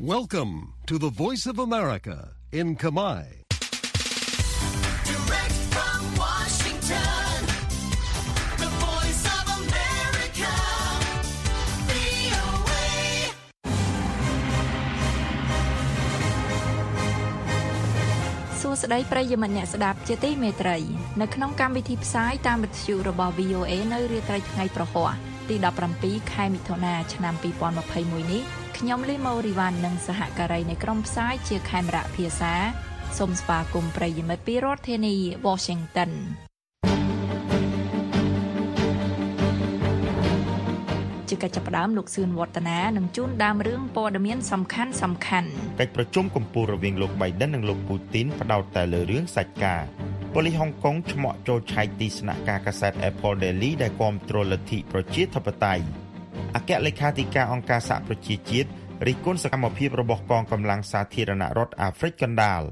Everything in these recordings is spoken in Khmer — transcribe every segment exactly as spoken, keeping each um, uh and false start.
Welcome to the Voice of America in Khmer. Direct from Washington, the Voice of America, វី អូ เอ សួស្តីប្រិយមិត្តអ្នកស្ដាប់ជាទីមេត្រីនៅក្នុងកម្មវិធីផ្សាយតាមវិទ្យុរបស់ វី អូ เอ នៅរាត្រីថ្ងៃប្រហ័សទីដប់ប្រាំពីរខែមិថុនាឆ្នាំពីរពាន់ម្ភៃមួយនេះខ្ញុំលីម៉ូរីវ៉ាន់និងសហការីនៃក្រុមផ្សាយជាខេមរៈភាសាសូមស្វាគមន៍ប្រិយមិត្តពីរដ្ឋធានី Washington ជាកិច្ចចាប់ផ្ដើមលោកសឿនវឌ្ឍនានឹងជូនដើមរឿងព័ត៌មានសំខាន់សំខាន់កិច្ចប្រជុំកំពូលរវាងលោក Biden និងលោក Putin ផ្ដោតតែលើរឿងសាច់ការប៉ូលីសហុងកុងឆ្មក់ចូលឆែកទីស្នាក់ការកាសែត Apple Daily ដែលគាំទ្រលទ្ធិប្រជាធិបតេយ្យអគ្គលេខាធិការអង្គការសហប្រជាជាតិរិះគន់សកម្មភាពរបស់កងកម្លាំងសាធារណរដ្ឋអាហ្វ្រិកកណ្ដាល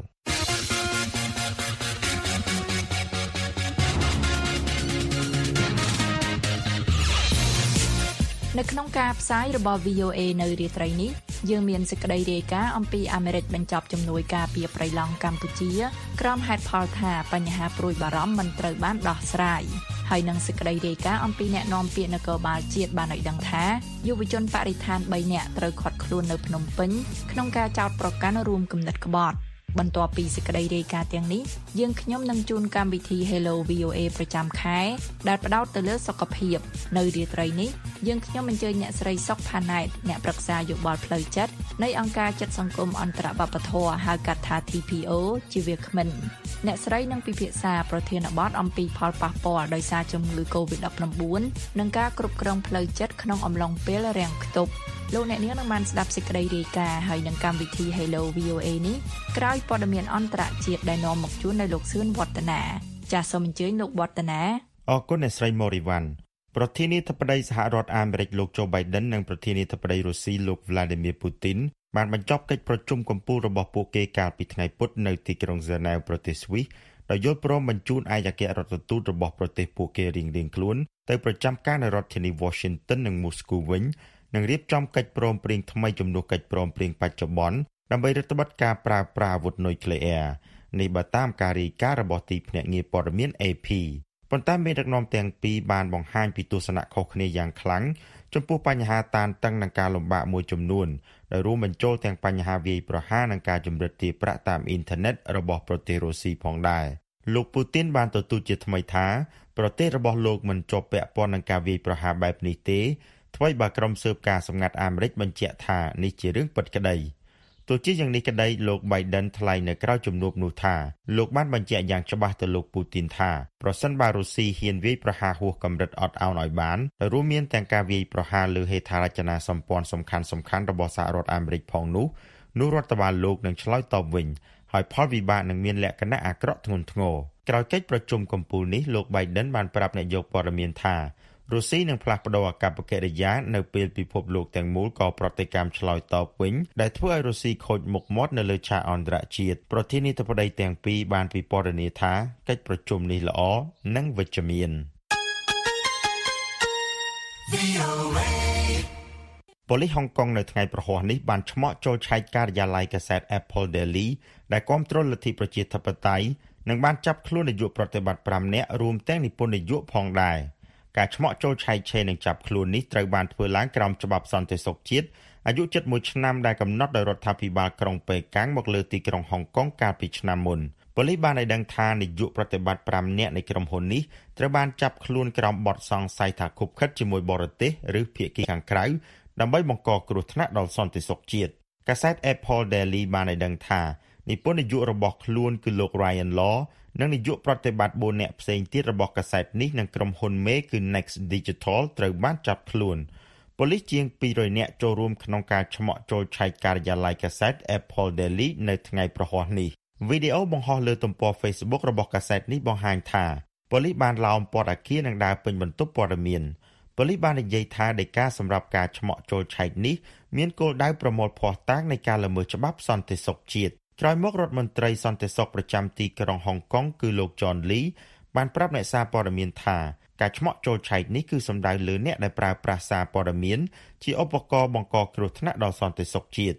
នៅក្នុងការផ្សាយរបស់ វី អូ เอ នៅរាត្រីនេះយើងមានសេចក្តីរាយការណ៍អំពីអាមេរិកបញ្ចប់ជំនួយការពារព្រៃឡង់កម្ពុជាក្រោមហេតុផលថាបញ្ហាព្រួយបារម្ភមិនត្រូវបានដោះស្រាយហើយនឹងសេចក្តីរាយការណ៍អំពីអ្នកនាំពាក្យនគរបាលជាតិបានឲ្យដឹងថាយុវជនបរិស្ថានបីនាក់ត្រូវឃាត់ខ្លួននៅភ្នំពេញក្នុងការចោទប្រកាន់រួមគំនិតក្បត់បន្ទាប់ពីសេចក្តីរាយការណ៍ទាំងនេះយើងខ្ញុំនឹងជូនកម្មវិធី Hello វី អូ เอ ប្រចាំខែដែលផ្ដោតទៅលើសុខភាពនៅរាត្រីនេះយើងខ្ញុំអញ្ជើញអ្នកស្រីសុកផាណែតអ្នកប្រឹក្សាយោបល់ផ្លូវចិត្តនៃអង្គការចិត្តសង្គមអន្តរវប្បធម៌ហៅកាត់ថា ធី พี អូ ជាវាគ្មិនអ្នកស្រីនឹងពិភាក្សាប្រធានបទអំពីផលប៉ះពាល់ដោយសារជំងឺ កូវីដ ដប់ប្រាំបួន និងការគ្រប់គ្រងផ្លូវចិត្តក្នុងអំឡុងពេលរាំងខ្ទប់លោកអ្នកនាងនឹងបានស្ដាប់សេចក្តីរាយការណ៍ហើយនឹងកម្មវិធី Hello វី អូ เอ នេះក្រោយព័ត៌មានអន្តរជាតិដែលនាំមកជូនដោយលោកសឿនវឌ្ឍនាចាសសូមអញ្ជើញលោកវឌ្ឍនាអរគុណអ្នកស្រីម៉ូរីវ៉ាន់ប្រធានាធិបតីសហរដ្ឋអាមេរិកលោកโจ Biden និងប្រធានាធិបតីរុស្ស៊ីលោក Vladimir Putin បានបញ្ចប់កិច្ចប្រជុំកំពូលរបស់ពួកគេកាលពីថ្ងៃពុធនៅទីក្រុង Geneva ប្រទេសស្វីសដោយយល់ព្រមបញ្ជូនឯកអគ្គរដ្ឋទូតរបស់ប្រទេសពួកគេរៀងៗខ្លួនទៅប្រចាំការនៅរដ្ឋធានី Washington និង Moscow វិញនិងរៀបចំកិច្ចព្រមព្រៀងថ្មីជំនួសកិច្ចព្រមព្រៀងបច្ចុប្បន្នដើម្បីរឹតបន្តឹងការប្រើប្រាស់អាវុធនុយក្លេអ៊ែរនេះបើតាមការរាយការណ៍របស់ទីភ្នាក់ងារព័ត៌មាន เอ พี ប៉ុន្តែមេដឹកនាំទាំងពីរបានបង្ហាញពីទស្សនៈខុសគ្នាយ៉ាងខ្លាំងចំពោះបញ្ហាតានតឹងនិងការលំបាកមួយចំនួនដែលរួមបញ្ចូលទាំងបញ្ហាវាយប្រហារនិងការជំរិតទារប្រាក់តាមអ៊ីនធឺណិតរបស់ប្រទេសរុស្ស៊ីផងដែរលោកពូទីនបានទទូចជាថ្មីថាប្រទេសរបស់លោកមិនជាប់ពាក់ព័ន្ធនឹងការវាយប្រហារបែបនេះទេថ្មីបើក្រុមស៊ើបការសម្ងាត់អាមេរិកបញ្ជាក់ថានេះជារឿងពិតក្តីទោះជាយ៉ាងនេះក្តីលោក Biden ថ្លែងនៅក្រៅជំនួបនោះថាលោកបានបញ្ជាក់យ៉ាងច្បាស់ទៅលោកពូទីនថាប្រសិនបើរុស្ស៊ីហ៊ានវាយប្រហារហួសកម្រិតអត់ឱនឲ្យបានដោយរួមមានទាំងការវាយប្រហារលើហេដ្ឋារចនាសម្ព័ន្ធសំខាន់សំខាន់របស់សហរដ្ឋអាមេរិកផងនោះនោះរដ្ឋបាលលោកនឹងឆ្លើយតបវិញហើយផលវិបាកនឹងមានលក្ខណៈអាក្រក់ធ្ងន់ធ្ងរក្រោយកិច្ចប្រជុំកំពូលនេះលោក Biden បានប្រាប់អ្នកយកព័ត៌មានថារុស្ស៊ីនឹងផ្លាស់ប្តូរអាកប្បកិរិយានៅពេលពិភពលោកទាំងមូលក៏ប្រតិកម្មឆ្លើយតបវិញដែលធ្វើឲ្យរុស្ស៊ីខូចមុខមាត់នៅលើឆាកអន្តរជាតិប្រធានាធិបតីទាំងពីរបានពិពណ៌នាថាកិច្ចប្រជុំនេះល្អនិងវិជ្ជមានប៉ូលីសហុងកុងនៅថ្ងៃប្រហ័សនេះបានឆ្មក់ចូលឆែកការិយាល័យកាសែត Apple Daily ដែលគាំទ្រលទ្ធិប្រជាធិបតេយ្យនិងបានចាប់ខ្លួននាយកប្រតិបត្តិប្រាំនាក់រួមទាំងនិពន្ធនាយកផងដែរការឆ្មក់ចូលឆែកឆេរនិងចាប់ខ្លួននេះត្រូវបានធ្វើឡើងក្រោមច្បាប់សន្តិសុខជាតិអាយុជិតមួយឆ្នាំដែលកំណត់ដោយរដ្ឋាភិបាលក្រុងប៉េកាំងមកលើទីក្រុងហុងកុងកាលពីឆ្នាំមុនប៉ូលីសបានឲ្យដឹងថានាយកប្រតិបត្តិប្រាំនាក់នៃក្រុមហ៊ុននេះត្រូវបានចាប់ខ្លួនក្រោមបទសង្ស័យថាខុបខិតជាមួយបរទេសឬភាគីខាងក្រៅដើម្បីបង្កគ្រោះថ្នាក់ដល់សន្តិសុខជាតិកាសែត Apple Daily បានឲ្យដឹងថានិពន្ធនាយករបស់ខ្លួនគឺលោក Ryan Law និងនាយកប្រតិបត្តិបួននាក់ផ្សេងទៀតរបស់កាសែតនេះនិងក្រុមហ៊ុនមេគឺ Next Digital ត្រូវបានចាប់ខ្លួនប៉ូលីសជាងពីររយនាក់ចូលរួមក្នុងការឆ្មក់ចូលឆែកការិយាល័យកាសែត Apple Daily នៅថ្ងៃប្រហ័សនេះវីដេអូបង្ហោះលើទំព័រ Facebook របស់កាសែតនេះបង្ហាញថាប៉ូលីសបានឡោមព័ទ្ធអគារនិងដើរពេញបន្ទប់ព័ត៌មានប៉ូលីសបាននិយាយថាដីកាសម្រាប់ការឆ្មក់ចូលឆែកនេះមានគោលដៅប្រមូលភស្តុតាងនៃការល្មើសច្បាប់សន្តិសុខជាតិក្រោយមករដ្ឋមន្ត្រីសន្តិសុខប្រចាំទីក្រុងហុងកុងគឺលោក John Lee បានប្រាប់អ្នកសារព័ត៌មានថាការឆ្មក់ចូលឆែកនេះគឺសំដៅលើអ្នកដែលប្រើប្រាស់សារព័ត៌មានជាឧបករណ៍បង្កគ្រោះថ្នាក់ដល់សន្តិសុខជាតិ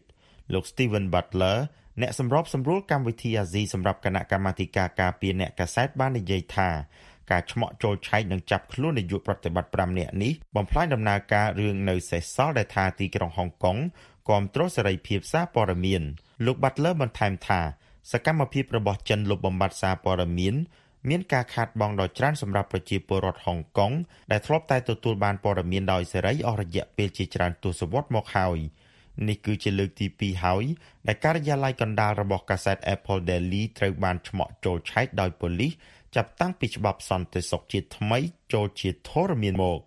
លោក Steven Butler អ្នកសម្របសម្រួលកម្មវិធីអាស៊ីសម្រាប់គណៈកម្មាធិការការពារអ្នកកាសែតបាននិយាយថាការឆ្មក់ចូលឆែកនិងចាប់ខ្លួននាយកប្រតិបត្តិប្រាំនាក់នេះបំផ្លាញដំណើរការរឿងនៅសេសសល់ដែលថាទីក្រុងហុងកុងគាំទ្រសេរីភាពសារព័ត៌មានលោក Butler បន្ថែមថាសកម្មភាពរបស់ចិនលុបបំបាត់សារព័ត៌មានមានការខាតបង់ដ៏ច្រើនសម្រាប់ប្រជាពលរដ្ឋហុងកុងដែលធ្លាប់តែទទួលបានព័ត៌មានដោយសេរីអស់រយៈពេលជាច្រើនទសវត្សរ៍មកហើយនេះគឺជាលើកទីពីរហើយដែលការិយាល័យកណ្ដាលរបស់កាសែត Apple Daily ត្រូវបានឆ្មក់ចូលឆែកដោយប៉ូលីសចាប់តាំងពីច្បាប់សន្តិសុខជាតិថ្មីចូលជាធរមានមក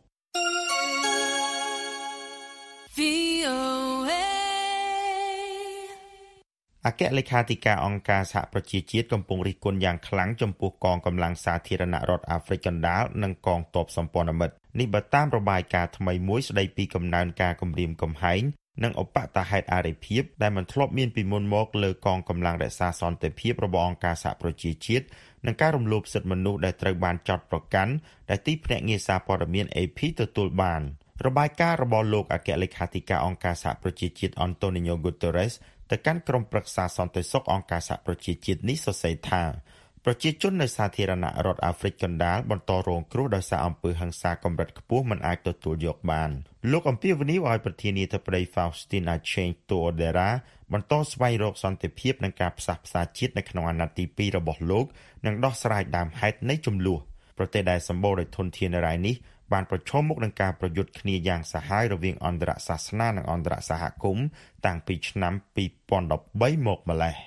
អគ្គលេខាធិការអង្គការសហប្រជាជាតិកំពុងរិះគន់យ៉ាងខ្លាំងចំពោះកងកម្លាំងសាធារណរដ្ឋអាហ្វ្រិកកណ្ដាលនិងកងទ័ពសម្ព័ន្ធមិត្តនេះបើតាមរបាយការណ៍ថ្មីមួយស្ដីពីកំណើនការគំរាមកំហែងនិងឧបតហេតុអរិភាពដែលមិនធ្លាប់មានពីមុនមកលើកងកម្លាំងរក្សាសន្តិភាពរបស់អង្គការសហប្រជាជាតិនិងការរំលោភសិទ្ធិមនុស្សដែលត្រូវបានចោទប្រកាន់ដែលទីភ្នាក់ងារសារព័ត៌មាន A P ទទួលបានរបាយការណ៍របស់លោកអគ្គលេខាធិការអង្គការសហប្រជាជាតិ Antonio Guterres ទៅកាន់ក្រុមប្រឹក្សាសន្តិសុខអង្គការសហប្រជាជាតិនេះសរសេរថាប្រជាជននៅសាធារណរដ្ឋអាហ្វ្រិកកណ្ដាលបន្តរងគ្រោះដោយសារអំពើហិង្សាកម្រិតខ្ពស់មិនអាចទទួលយកបានលោកអំពាវនាវឲ្យប្រធានាធិបតី Faustin Archange Touadera បន្តស្វែងរកសន្តិភាពនិងការផ្សះផ្សាជាតិនៅក្នុងអាណត្តិទីពីររបស់លោកនិងដោះស្រាយដើមហេតុនៃជម្លោះប្រទេសដែលសម្បូរដោយធនធានរ៉ែនេះបានប្រឈមមុខនឹងការប្រយុទ្ធគ្នាយ៉ាងសាហាវរវាងអន្តរសាសនានិងអន្តរសហគមន៍តាំងពីឆ្នាំពីរពាន់ដប់បីមកម្ល៉េះ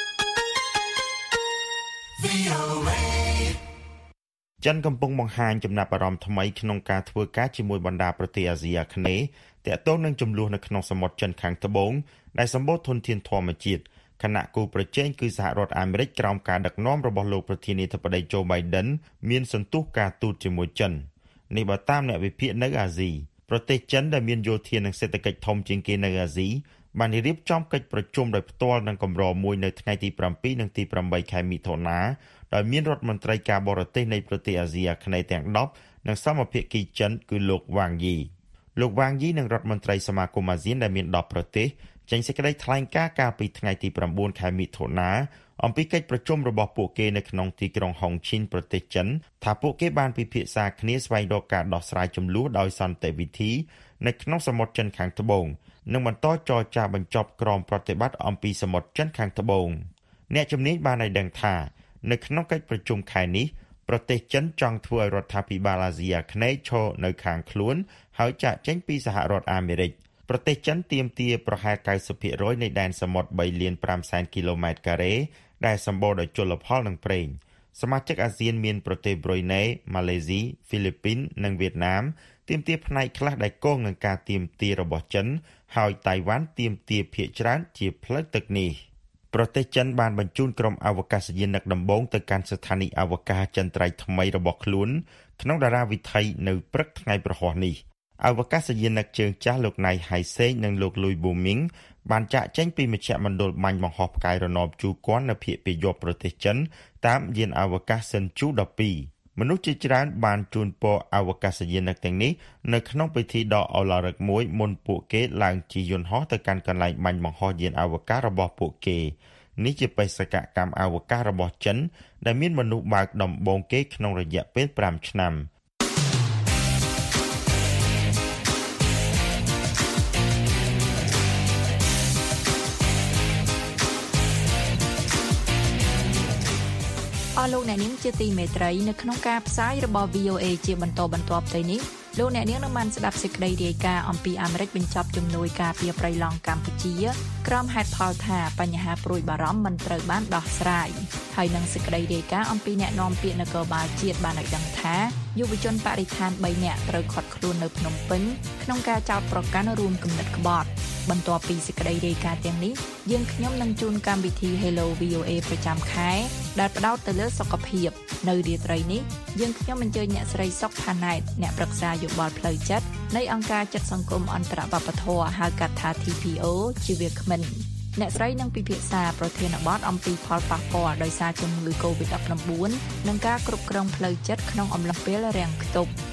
ចិនកំពុងបង្ហាញចំណាប់អារម្មណ៍ថ្មីក្នុងការធ្វើការជាមួយបណ្ដាប្រទេសអាស៊ីអាគ្នេយ៍ទាក់ទងនឹងជម្លោះនៅក្នុងសមុទ្រចិនខាងត្បូងដែលសម្បូរធនធានធម្មជាតិខណៈគូប្រជែងគឺសហរដ្ឋអាមេរិកក្រោមការដឹកនាំរបស់លោកប្រធានាធិបតី Joe Biden មានសន្ទុះការទូតជាមួយចិននេះបើតាមអ្នកវិភាគនៅអាស៊ីប្រទេសចិនដែលមានយោធានិងសេដ្ឋកិច្ចធំជាងគេនៅអាស៊ីបានរៀបចំកិច្ចប្រជុំដោយផ្ទាល់នឹងកម្រមួយនៅថ្ងៃទីប្រាំពីរនិងទីប្រាំបីខែមិថុនាដោយមានរដ្ឋមន្ត្រីការបរទេសនៃប្រទេសអាស៊ីអាគ្នេយ៍ទាំងដប់និងសមភាគីចិនគឺលោកវ៉ាងយីលោកវ៉ាងយីនិងរដ្ឋមន្ត្រីសមាគមអាស៊ានដែលមានដប់ប្រទេសចេញសេចក្តីថ្លែងការណ៍កាលពីថ្ងៃទីប្រាំបួនខែមិថុនាអំពីកិច្ចប្រជុំរបស់ពួកគេនៅក្នុងទីក្រុងហុងឈិនប្រទេសចិនថាពួកគេបានពិភាក្សាគ្នាស្វែងរកការដោះស្រាយជម្លោះដោយសន្តិវិធីនៅក្នុងសមុទ្រចិនខាងត្បូងនិងបន្តចរចាបញ្ចប់ក្រមប្រតិបត្តិអំពីសមុទ្រចិនខាងត្បូងអ្នកជំនាញបានឲ្យដឹងថានៅក្នុងកិច្ចប្រជុំខែនេះប្រទេសចិនចង់ធ្វើឲ្យរដ្ឋាភិបាលអាស៊ីអាគ្នេយ៍ឈរនៅខាងខ្លួនហើយចាកចេញពីសហរដ្ឋអាមេរិកប្រទេសចិនទាមទារប្រហែល កៅសិបភាគរយ នៃដែនសមុទ្របីលានប្រាំសែនគីឡូម៉ែត្រការ៉េដែលសម្បូរដោយជលផលនិងប្រេងសមាជិកអាស៊ានមានប្រទេសប្រ៊ុយណេម៉ាឡេស៊ីហ្វីលីពីននិងវៀតណាមទាមទារផ្នែកខ្លះដែលគងនឹងការទាមទាររបស់ចិនហើយតៃវ៉ាន់ទាមទារភាគច្រើនជាផ្លូវទឹកនេះប្រទេសចិនបានបញ្ជូនក្រុមអវកាសយានដឹកដំបូងទៅកាន់ស្ថានីយអវកាសចន្ទ្រៃថ្មីរបស់ខ្លួនក្នុងតារាវិថីនៅព្រឹកថ្ងៃប្រហ័សនេះអវកាសយានដឹកជើងចាស់លោកណៃហៃសេងនិងលោកលុយប៊ូមីងបានចាក់ចេញពីមជ្ឈមណ្ឌលបាញ់បង្ហោះផ្កាយរណបជូគ័ននៅភាគពាយ័ព្យប្រទេសចិនតាមយានអវកាសសិនជូដប់ពីរមនុស្សជាច្រើនបានជូនពរអវកាសយានដឹកទាំងនេះនៅក្នុងពិធីដ៏ឱឡារិកមួយមុនពួកគេឡើងជិះយន្តហោះទៅកាន់កន្លែងបាញ់បង្ហោះយានអវកាសរបស់ពួកគេនេះជាបេសកកម្មអវកាសរបស់ចិនដែលមានមនុស្សបើកដំបូងគេក្នុងរយៈពេលប្រាំឆ្នាំអស់លោកអ្នកនាងជាទីមេត្រីនៅក្នុងការផ្សាយរបស់ V O A ជាបន្តបន្ទាប់ទៅនេះលោកអ្នកនាងនឹងបានស្ដាប់សេចក្តីរាយការណ៍អំពីអាមេរិកបញ្ចប់ជំនួយការពារព្រៃឡង់កម្ពុជាក្រោមហេតុផលថាបញ្ហាព្រួយបារម្ភមិនត្រូវបានដោះស្រាយហើយនឹងសេចក្តីរាយការណ៍អំពីអ្នកនាំពាក្យនគរបាលជាតិបានឲ្យដឹងថាយុវជនបរិស្ថានបីនាក់ត្រូវឃាត់ខ្លួននៅភ្នំពេញក្នុងការចោទប្រកាន់រួមគំនិតក្បត់បន្ទាប់ពីសេចក្តីរាយការណ៍ទាំងនេះយើងខ្ញុំនឹងជូនកម្មវិធី Hello វី អូ เอ ប្រចាំខែដែលផ្ដោតទៅលើសុខភាពនៅរាត្រីនេះយើងខ្ញុំអញ្ជើញអ្នកស្រីសុកផាណែតអ្នកប្រឹក្សាយោបល់ផ្លូវចិត្តនៃអង្គការចិត្តសង្គមអន្តរវប្បធម៌ហៅកាត់ថា T P O ជាវាគ្មិនអ្នកស្រីនឹងពិភាក្សាប្រធានបទអំពីផលប៉ះពាល់ដោយសារជំងឺ កូវីដ ដប់ប្រាំបួន និងការគ្រប់គ្រងផ្លូវចិត្តក្នុងអំឡុងពេលរាំងខ្ទប់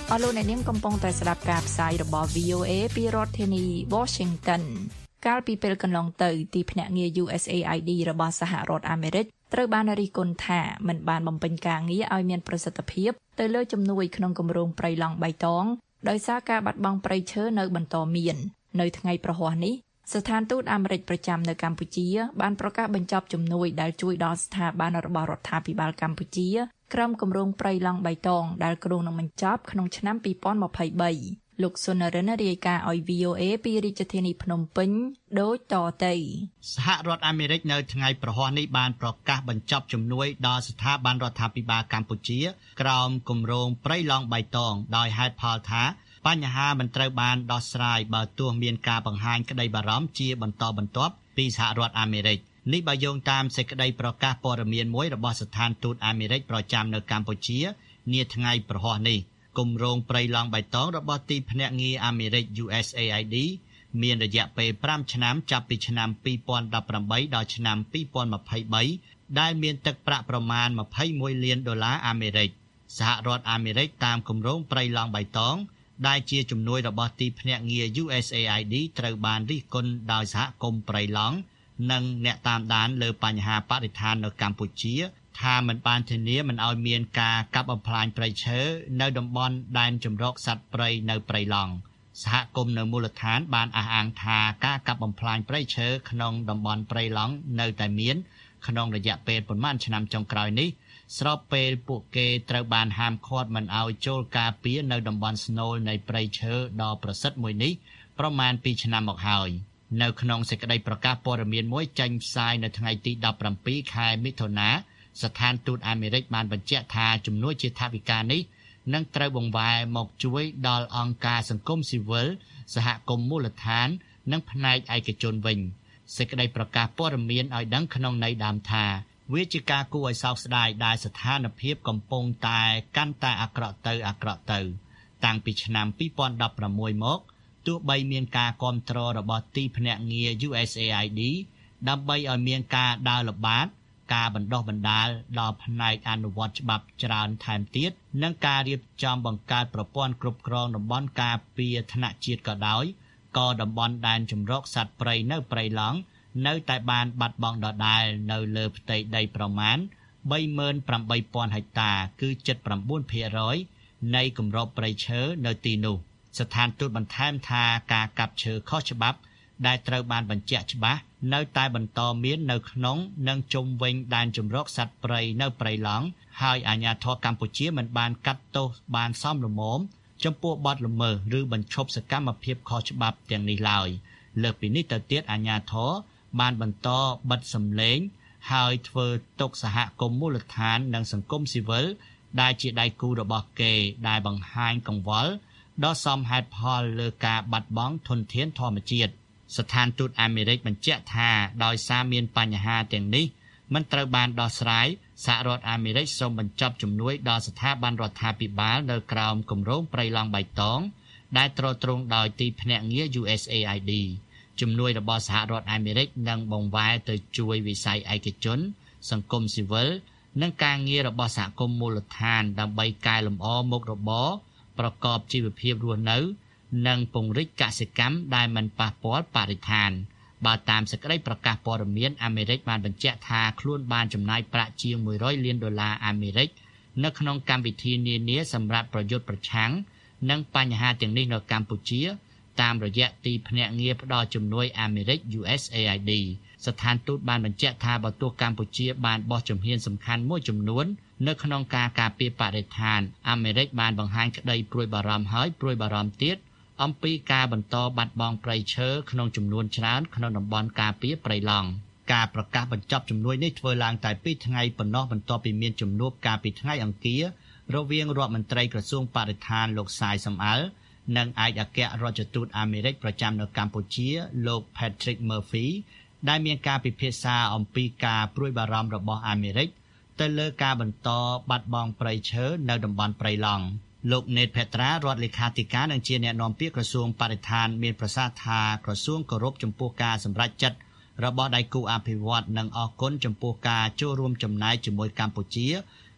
អស់លោកអ្នកនាងកំពុងតែស្ដាប់ការផ្សាយរបស់ វី អូ เอ ពីរដ្ឋធានី Washington កាលពីពេលកន្លងទៅទីភ្នាក់ងារ ยู เอส เอ ไอ ดี របស់សហរដ្ឋអាមេរិកត្រូវបានរិះគន់ថាមិនបានបំពេញការងារឲ្យមានប្រសិទ្ធភាពទៅលើជំនួយក្នុងគម្រោងព្រៃឡង់បៃតងដោយសារការបាត់បង់ព្រៃឈើនៅបន្តមាននៅថ្ងៃប្រហ័សនេះស្ថានទូតអាមេរិកប្រចាំនៅកម្ពុជាបានប្រកាសបញ្ចប់ជំនួយដែលជួយដល់ស្ថាប័នរបស់រដ្ឋាភិបាលកម្ពុជាក្រោមគម្រោងព្រៃឡង់បៃតងដែលគ្រោងនឹងបញ្ចប់ក្នុងឆ្នាំពីរពាន់ម្ភៃបីលោកសុនរិនរាយការណ៍ឲ្យ វី អូ เอ ពីរាជធានីភ្នំពេញដូចតទៅសហរដ្ឋអាមេរិកនៅថ្ងៃប្រហ័សនេះបានប្រកាសបញ្ចប់ជំនួយដល់ស្ថាប័នរដ្ឋាភិបាលកម្ពុជាក្រោមគម្រោងព្រៃឡង់បៃតងដោយហេតុផលថាបញ្ហាមិនត្រូវបានដោះស្រាយបើទោះមានការបង្ហាញក្តីបារម្ភជាបន្តបន្ទាប់ពីសហរដ្ឋអាមេរិកនេះបើយោងតាមសេចក្តីប្រកាសព័ត៌មានមួយរបស់ស្ថានទូតអាមេរិកប្រចាំនៅកម្ពុជានាថ្ងៃប្រហ័សនេះគម្រោងព្រៃឡង់បៃតងរបស់ទីភ្នាក់ងារអាមេរិក ยู เอส เอ ไอ ดี មានរយៈពេលប្រាំឆ្នាំចាប់ពីឆ្នាំពីរពាន់ដប់ប្រាំបីដល់ឆ្នាំពីរពាន់ម្ភៃបីដែលមានទឹកប្រាក់ប្រមាណម្ភៃមួយលានដុល្លារអាមេរិកសហរដ្ឋអាមេរិកតាមគម្រោងព្រៃឡង់បៃតងដែលជាជំនួយរបស់ទីភ្នាក់ងារ ยู เอส เอ ไอ ดี ត្រូវបានរិះគន់ដោយសហគមន៍ព្រៃឡង់និងអ្នកតាមដានលើបញ្ហាបរិស្ថាននៅកម្ពុជាថាមិនបានធានាមិនឲ្យមានការកាប់បំផ្លាញព្រៃឈើនៅតំបន់ដែនជម្រកសត្វព្រៃនៅព្រៃឡង់សហគមន៍នៅមូលដ្ឋានបានអះអាងថាការកាប់បំផ្លាញព្រៃឈើក្នុងតំបន់ព្រៃឡង់នៅតែមានក្នុងរយៈពេលប្រមាណឆ្នាំចុងក្រោយនេះស្របពេលពួកគេត្រូវបានហាមឃាត់មិនឲ្យចូលការពារនៅតំបន់ស្នូលនៃព្រៃឈើដ៏ប្រសិទ្ធមួយនេះប្រមាណពីរឆ្នាំមកហើយនៅក្នុងសេចក្តីប្រកាសព័ត៌មានមួយចេញផ្សាយនៅថ្ងៃទីដប់ប្រាំពីរខែមិថុនាស្ថានទូតអាមេរិកបានបញ្ជាក់ថាជំនួយជាថវិកានេះនឹងត្រូវបង្វែរមកជួយដល់អង្គការសង្គមស៊ីវិលសហគមន៍មូលដ្ឋាននិងផ្នែកឯកជនវិញសេចក្តីប្រកាសព័ត៌មានឲ្យដឹងក្នុងន័យដើមថាវាជាការគួរឲ្យសោកស្ដាយដែលស្ថានភាពកំពុងតែកាន់តែអាក្រក់ទៅអាក្រក់ទៅតាំងពីឆ្នាំពីរពាន់ដប់ប្រាំមួយមកទោះបីមានការគាំទ្ររបស់ទីភ្នាក់ងារ ยู เอส เอ ไอ ดี ដើម្បីឲ្យមានការដើរល្បាតការបណ្ដុះបណ្ដាលដល់ផ្នែកអនុវត្តច្បាប់ច្រើនថែមទៀតនិងការរៀបចំបង្កើតប្រព័ន្ធគ្រប់គ្រងតំបន់ការពារថ្នាក់ជាតិក៏ដោយក៏តំបន់ដែនជម្រកសត្វព្រៃនៅព្រៃឡង់នៅតែបានបាត់បង់ដដែលនៅលើផ្ទៃដីប្រមាណបីម៉ឺនប្រាំបីពាន់ហិកតាគឺ ជិតប្រាំបួនភាគរយ នៃគម្របព្រៃឈើនៅទីនោះស្ថានទូតបន្ថែមថាការកាប់ឈើខុសច្បាប់ដែលត្រូវបានបញ្ជាក់ច្បាស់នៅតែបន្តមាននៅក្នុងនិងជុំវិញដែនជម្រកសត្វព្រៃនៅព្រៃឡង់ហើយអាជ្ញាធរកម្ពុជាមិនបានកាត់ទោសបានសមល្មមចំពោះបទល្មើសឬបញ្ឈប់សកម្មភាពខុសច្បាប់ទាំងនេះឡើយលើសពីនេះទៅទៀតអាជ្ញាធរបានបន្តបិទសម្លេងហើយធ្វើទុកសហគមន៍មូលដ្ឋាននិងសង្គមស៊ីវិលដែលជាដៃគូរបស់គេដែលបង្ហាញកង្វល់ដ៏សមហេតុផលលើការបាត់បង់ធនធានធម្មជាតិស្ថានទូតអាមេរិកបញ្ជាក់ថាដោយសារមានបញ្ហាទាំងនេះមិនត្រូវបានដោះស្រាយសហរដ្ឋអាមេរិកសូមបញ្ចប់ជំនួយដល់ស្ថាប័នរដ្ឋាភិបាលនៅក្រោមគម្រោងព្រៃឡង់បៃតងដែលទ្រទ្រង់ដោយទីភ្នាក់ងារ ยู เอส เอ ไอ ดี ជំនួយរបស់សហរដ្ឋអាមេរិកនឹងបង្វែរទៅជួយវិស័យឯកជនសង្គមស៊ីវិលនិងការងាររបស់សហគមន៍មូលដ្ឋានដើម្បីកែលម្អមុខរបរប្រកបជីវភាពរស់នៅនិងពង្រីកកសិកម្មដែលមិនប៉ះពាល់បរិស្ថានបើតាមសេចក្តីប្រកាសព័ត៌មានអាមេរិកបានបញ្ជាក់ថាខ្លួនបានចំណាយប្រាក់ជាងមួយរយលានដុល្លារអាមេរិកនៅក្នុងកម្មវិធីនានាសម្រាប់ប្រយុទ្ធប្រឆាំងនឹងបញ្ហាទាំងនេះនៅកម្ពុជាតាមរយៈទីភ្នាក់ងារផ្ដល់ជំនួយអាមេរិក ยู เอส เอ ไอ ดี ស្ថានទូតបានបញ្ជាក់ថាបើទោះកម្ពុជាបានបោះជំហានសំខាន់មួយចំនួននៅក្នុងការការពារបរិស្ថានអាមេរិកបានបង្ហាញក្តីព្រួយបារម្ភហើយព្រួយបារម្ភទៀតអំពីការបន្តបាត់បង់ព្រៃឈើក្នុងចំនួនច្រើនក្នុងតំបន់ការពារព្រៃឡង់ការប្រកាសបញ្ចប់ជំនួយនេះធ្វើឡើងតែពីរថ្ងៃប៉ុណ្ណោះបន្ទាប់ពីមានជំនួបកាលពីថ្ងៃអង្គាររវាងរដ្ឋមន្ត្រីក្រសួងបរិស្ថានលោកសាយសំអល់និងឯកអគ្គរដ្ឋទូតអាមេរិកប្រចាំនៅកម្ពុជាលោក Patrick Murphy ដែលមានការពិភាក្សាអំពីការព្រួយបារម្ភរបស់អាមេរិកទៅលើការបន្តបាត់បង់ព្រៃឈើនៅតំបន់ព្រៃឡង់លោកណេត ផេត្រារដ្ឋលេខាធិការនិងជាអ្នកនាំពាក្យក្រសួងបរិស្ថានមានប្រសាសន៍ថាក្រសួងគោរពចំពោះការសម្រេចចិត្តរបស់ដៃគូអភិវឌ្ឍន៍និងអរគុណចំពោះការចូលរួមចំណែកជាមួយកម្ពុជា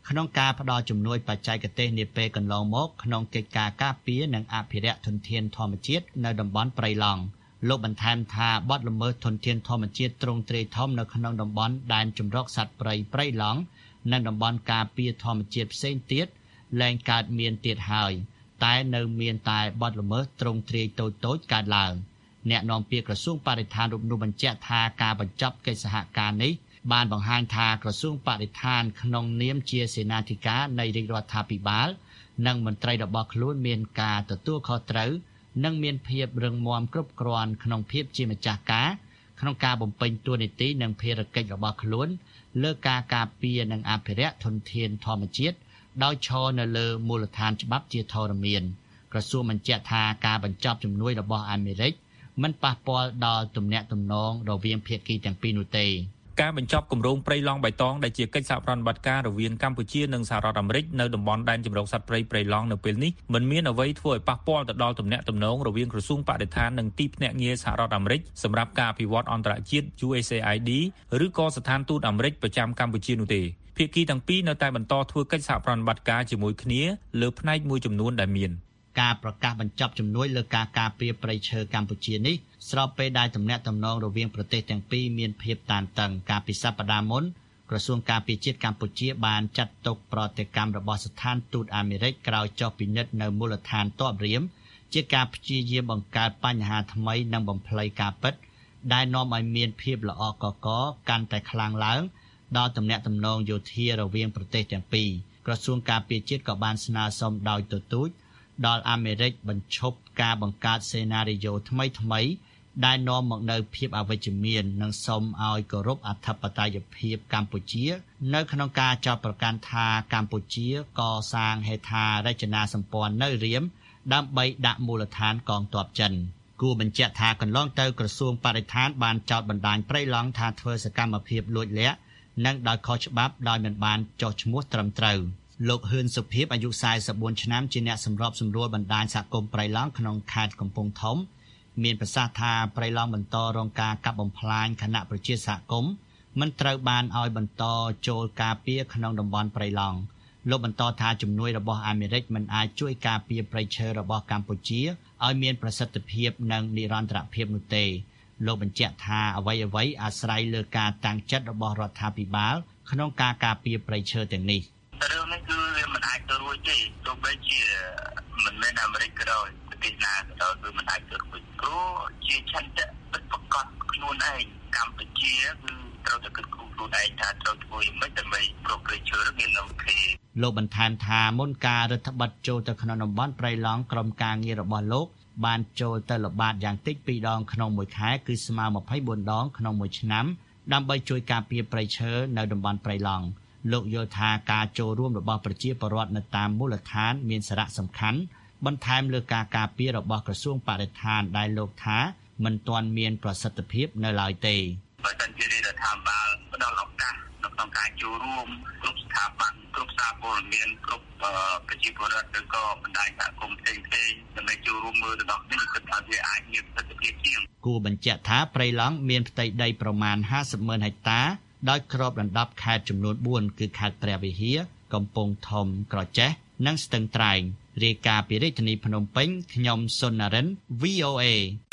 ក្នុងការផ្ដល់ជំនួយបច្ចេកទេសនាពេលកន្លងមកក្នុងកិច្ចការការពារនិងអភិរក្សធនធានធម្មជាតិនៅតំបន់ព្រៃឡង់លោកបន្ថែមថាបទល្មើសធនធានធម្មជាតិទ្រង់ទ្រាយធំនៅក្នុងតំបន់ដែនជម្រកសត្វព្រៃព្រៃឡង់និងតំបន់ការពារធម្មជាតិផ្សេងទៀតលែងកើតមានទៀតហើយតែនៅមានតែបទល្មើសទ្រង់ទ្រាយតូចៗកើតឡើងអ្នកនាំពាក្យក្រសួងបរិស្ថានរូបនោះបញ្ជាក់ថាការបញ្ចប់កិច្ចសហការនេះបានបង្ហាញថាក្រសួងបរិស្ថានក្នុងនាមជាសេនាធិការនៃរាជរដ្ឋាភិបាលនិងមន្ត្រីរបស់ខ្លួនមានការទទួលខុសត្រូវនិងមានភាពរឹងមាំគ្រប់គ្រាន់ក្នុងភាពជាម្ចាស់ការក្នុងការបំពេញតួនាទីនិងភារកិច្ចរបស់ខ្លួនលើការការពារនិងអភិរក្សធនធានធម្មជាតិដោយឈរនៅលើមូលដ្ឋានច្បាប់ជាធរមានក្រសួងបញ្ជាក់ថាការបញ្ចប់ជំនួយរបស់អាមេរិកមិនប៉ះពាល់ដល់ទំនាក់ទំនងរវាងភាគីទាំងពីរនោះទេការបញ្ចប់គម្រោងព្រៃឡង់បៃតងដែលជាកិច្ចសហប្រតិបត្តិការរវាងកម្ពុជានិងសហរដ្ឋអាមេរិកនៅតំបន់ដែនជម្រកសត្វព្រៃព្រៃឡង់នៅពេលនេះមិនមានអ្វីធ្វើឲ្យប៉ះពាល់ទៅដល់ទំនាក់ទំនងរវាងក្រសួងបរិស្ថាននិងទីភ្នាក់ងារសហរដ្ឋអាមេរិកសម្រាប់ការអភិវឌ្ឍអន្តរជាតិ U S A I D ឬក៏ស្ថានទូតអាមេរិកប្រចាំកម្ពុជានោះទេភាគីទាំងពីរនៅតែបន្តធ្វើកិច្ចសហប្រតិបត្តិការជាមួយគ្នាលើផ្នែកមួយចំនួនដែលមានការប្រកាសបញ្ចប់ជំនួយលើការការពារព្រៃឈើកម្ពុជានេះស្របពេលដែលទំនាក់ទំនងរវាងប្រទេសទាំងពីរមានភាពតានតឹងកាលពីសប្តាហ៍មុនក្រសួងការពារជាតិកម្ពុជាបានចាត់ទុកប្រតិកម្មរបស់ស្ថានទូតអាមេរិកក្រោយចុះពិនិត្យនៅមូលដ្ឋានទ័ពរៀមជាការព្យាយាមបង្កើតបញ្ហាថ្មីនិងបំភ្លៃការពិតដែលនាំឲ្យមានភាពល្អកកកាន់តែខ្លាំងឡើងដល់ទំនាក់ទំនងយោធារវាងប្រទេសទាំងពីរក្រសួងការពារជាតិក៏បានស្នើសុំដោយទទូចដល់អាមេរិកបញ្ឈប់ការបង្កើតសេណារីយ៉ូថ្មីថ្មីដែលនាំមកនូវភាពអវិជ្ជមាននិងសូមឲ្យគោរពអធិបតេយ្យភាពកម្ពុជានៅក្នុងការចោទប្រកាន់ថាកម្ពុជាកសាងហេដ្ឋារចនាសម្ព័ន្ធនៅរៀមដើម្បីដាក់មូលដ្ឋានកងទ័ពចិនគួរបញ្ជាក់ថាកន្លងទៅក្រសួងបរិស្ថានបានចោទបណ្ដាញព្រៃឡង់ថាធ្វើសកម្មភាពលួចលាក់និងដោយខុសច្បាប់ដោយមិនបានចុះឈ្មោះត្រឹមត្រូវលោកហ៊ឿនសុភីអាយុសែនសិបបួនឆ្នាំជាអ្នកសម្របសម្រួលបណ្ដាញសហគមន៍ព្រៃឡង់ក្នុងខេត្តកំពង់ធំមានប្រសាសន៍ថាព្រៃឡង់បន្តរងការកាប់បំផ្លាញខណៈប្រជាសហគមន៍មិនត្រូវបានឲ្យបន្តចូលការពារក្នុងតំបន់ព្រៃឡង់លោកបន្តថាជំនួយរបស់អាមេរិកមិនអាចជួយការពារព្រៃឈើរបស់កម្ពុជាឲ្យមានប្រសិទ្ធភាពនិងនិរន្តរភាពនោះទេលោកបញ្ជាក់ថាអ្វីអ្វីអាស្រ័យលើការតាំងចិត្តរបស់រដ្ឋាភិបាលក្នុងការការពារព្រៃឈើទាំងនេះរឿងនេះគឺវាមិនអាចទៅរួចទេទោះបីជាមិនមែនអាមេរិកក៏ដោយប្រទេសណាក៏ដោយគឺមិនអាចទៅរួចព្រោះជាឆន្ទៈពិតប្រាកដខ្លួនឯងកម្ពុជាគឺត្រូវតែគិតគូរខ្លួនឯងថាត្រូវធ្វើយ៉ាងម៉េចដើម្បីប្រព្រឹត្តជឿមាននៅខេលោកបន្ថែមថាមុនការរដ្ឋបတ်ចូលទៅក្នុងតំបន់ព្រៃឡង់ក្រុមការងាររបស់លោកបានចូលទៅល្បាតយ៉ាងតិចពីរដងក្នុងមួយខែគឺស្មើម្ភៃបួនដងក្នុងមួយឆ្នាំដើម្បីជួយការពារព្រៃឈើនៅតំបន់ព្រៃឡង់លោកយល់ថាការចូលរួមរបស់ប្រជាពលរដ្ឋនៅតាមមូលដ្ឋានមានសារៈសំខាន់បន្ថែមលើការការពាររបស់ក្រសួងបរិស្ថានដែលលោកថាមិនទាន់មានប្រសិទ្ធភាពនៅឡើយទេបើសិនជារដ្ឋាភិបាលផ្ដល់ឱកាសនៅក្នុងការចូលរួមគ្រប់ស្ថាប័នគ្រប់សារព័ត៌មានគ្រប់ប្រជាពលរដ្ឋឬក៏បណ្ដាញសហគមន៍ផ្សេងៗដើម្បីចូលរួមមើលទៅដល់នេះគឺថាវាអាចមានប្រសិទ្ធភាពជាងគួរបញ្ជាក់ថាព្រៃឡង់មានផ្ទៃដីប្រមាណห้าสิบម៉ឺនហិកតាដោយគ្របដណ្ដប់ខេត្តចំនួនបួនគឺខេត្តព្រះវិហារកំពង់ធំក្រចេះនិងស្ទឹងត្រែងរាយការណ៍ពីរាជធានីភ្នំពេញខ្ញុំសុននរិន V O A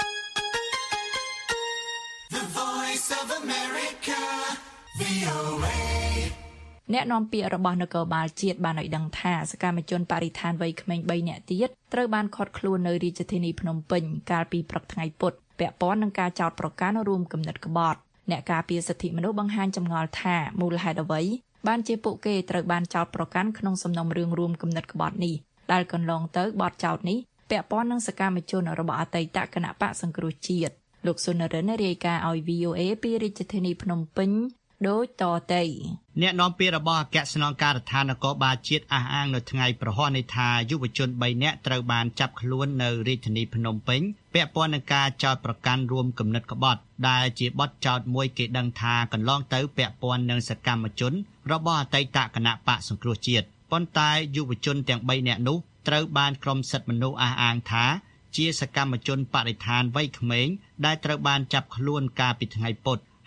The Voice of America V O A អ្នកនាំពាក្យរបស់នគរបាលជាតិបានឲ្យដឹងថាសកម្មជនបរិស្ថានវ័យក្មេងបីនាក់ទៀតត្រូវបានឃាត់ខ្លួននៅរាជធានីភ្នំពេញកាលពីព្រឹកថ្ងៃពុធពាក់ព័ន្ធនឹងការចោទប្រកាន់រួមគំនិតក្បត់អ្នកការពារសិទ្ធិមនុស្សបង្ហាញចម្ងល់ថាមូលហេតុអ្វីបានជាពួកគេត្រូវបានចោទប្រកាន់ក្នុងសំណុំរឿងរួមគំនិតក្បត់នេះដែលកន្លងទៅបទចោទនេះពាក់ព័ន្ធនឹងសកម្មជនរបស់អតីតគណៈបកសង្គ្រោះជាតិលោកសុនរិនរាយការណ៍ឲ្យ V O A ពីរាជធានីភ្នំពេញដូចតទៅអ្នកនាំពាក្យរបស់អគ្គស្នងការដ្ឋាននគរបាលជាតិអះអាងនៅថ្ងៃប្រហ័សនេះថាយុវជនបីនាក់ត្រូវបានចាប់ខ្លួននៅរាជធានីភ្នំពេញពាក់ព័ន្ធនឹងការចោទប្រកាន់រួមគំនិតក្បត់ដែលជាបទចោទមួយគេដឹងថាកន្លងទៅពាក់ព័ន្ធនឹងសកម្មជនរបស់អតីតគណៈបកសង្គ្រោះជាតិប៉ុន្តែយុវជនទាំងបីនាក់នោះត្រូវបានក្រុមសិទ្ធិមនុស្សអះអាងថាជាសកម្មជនបរិស្ថានវ័យក្មេងដែលត្រូវបានចាប់ខ្លួនកាលពីថ្ងៃពុធ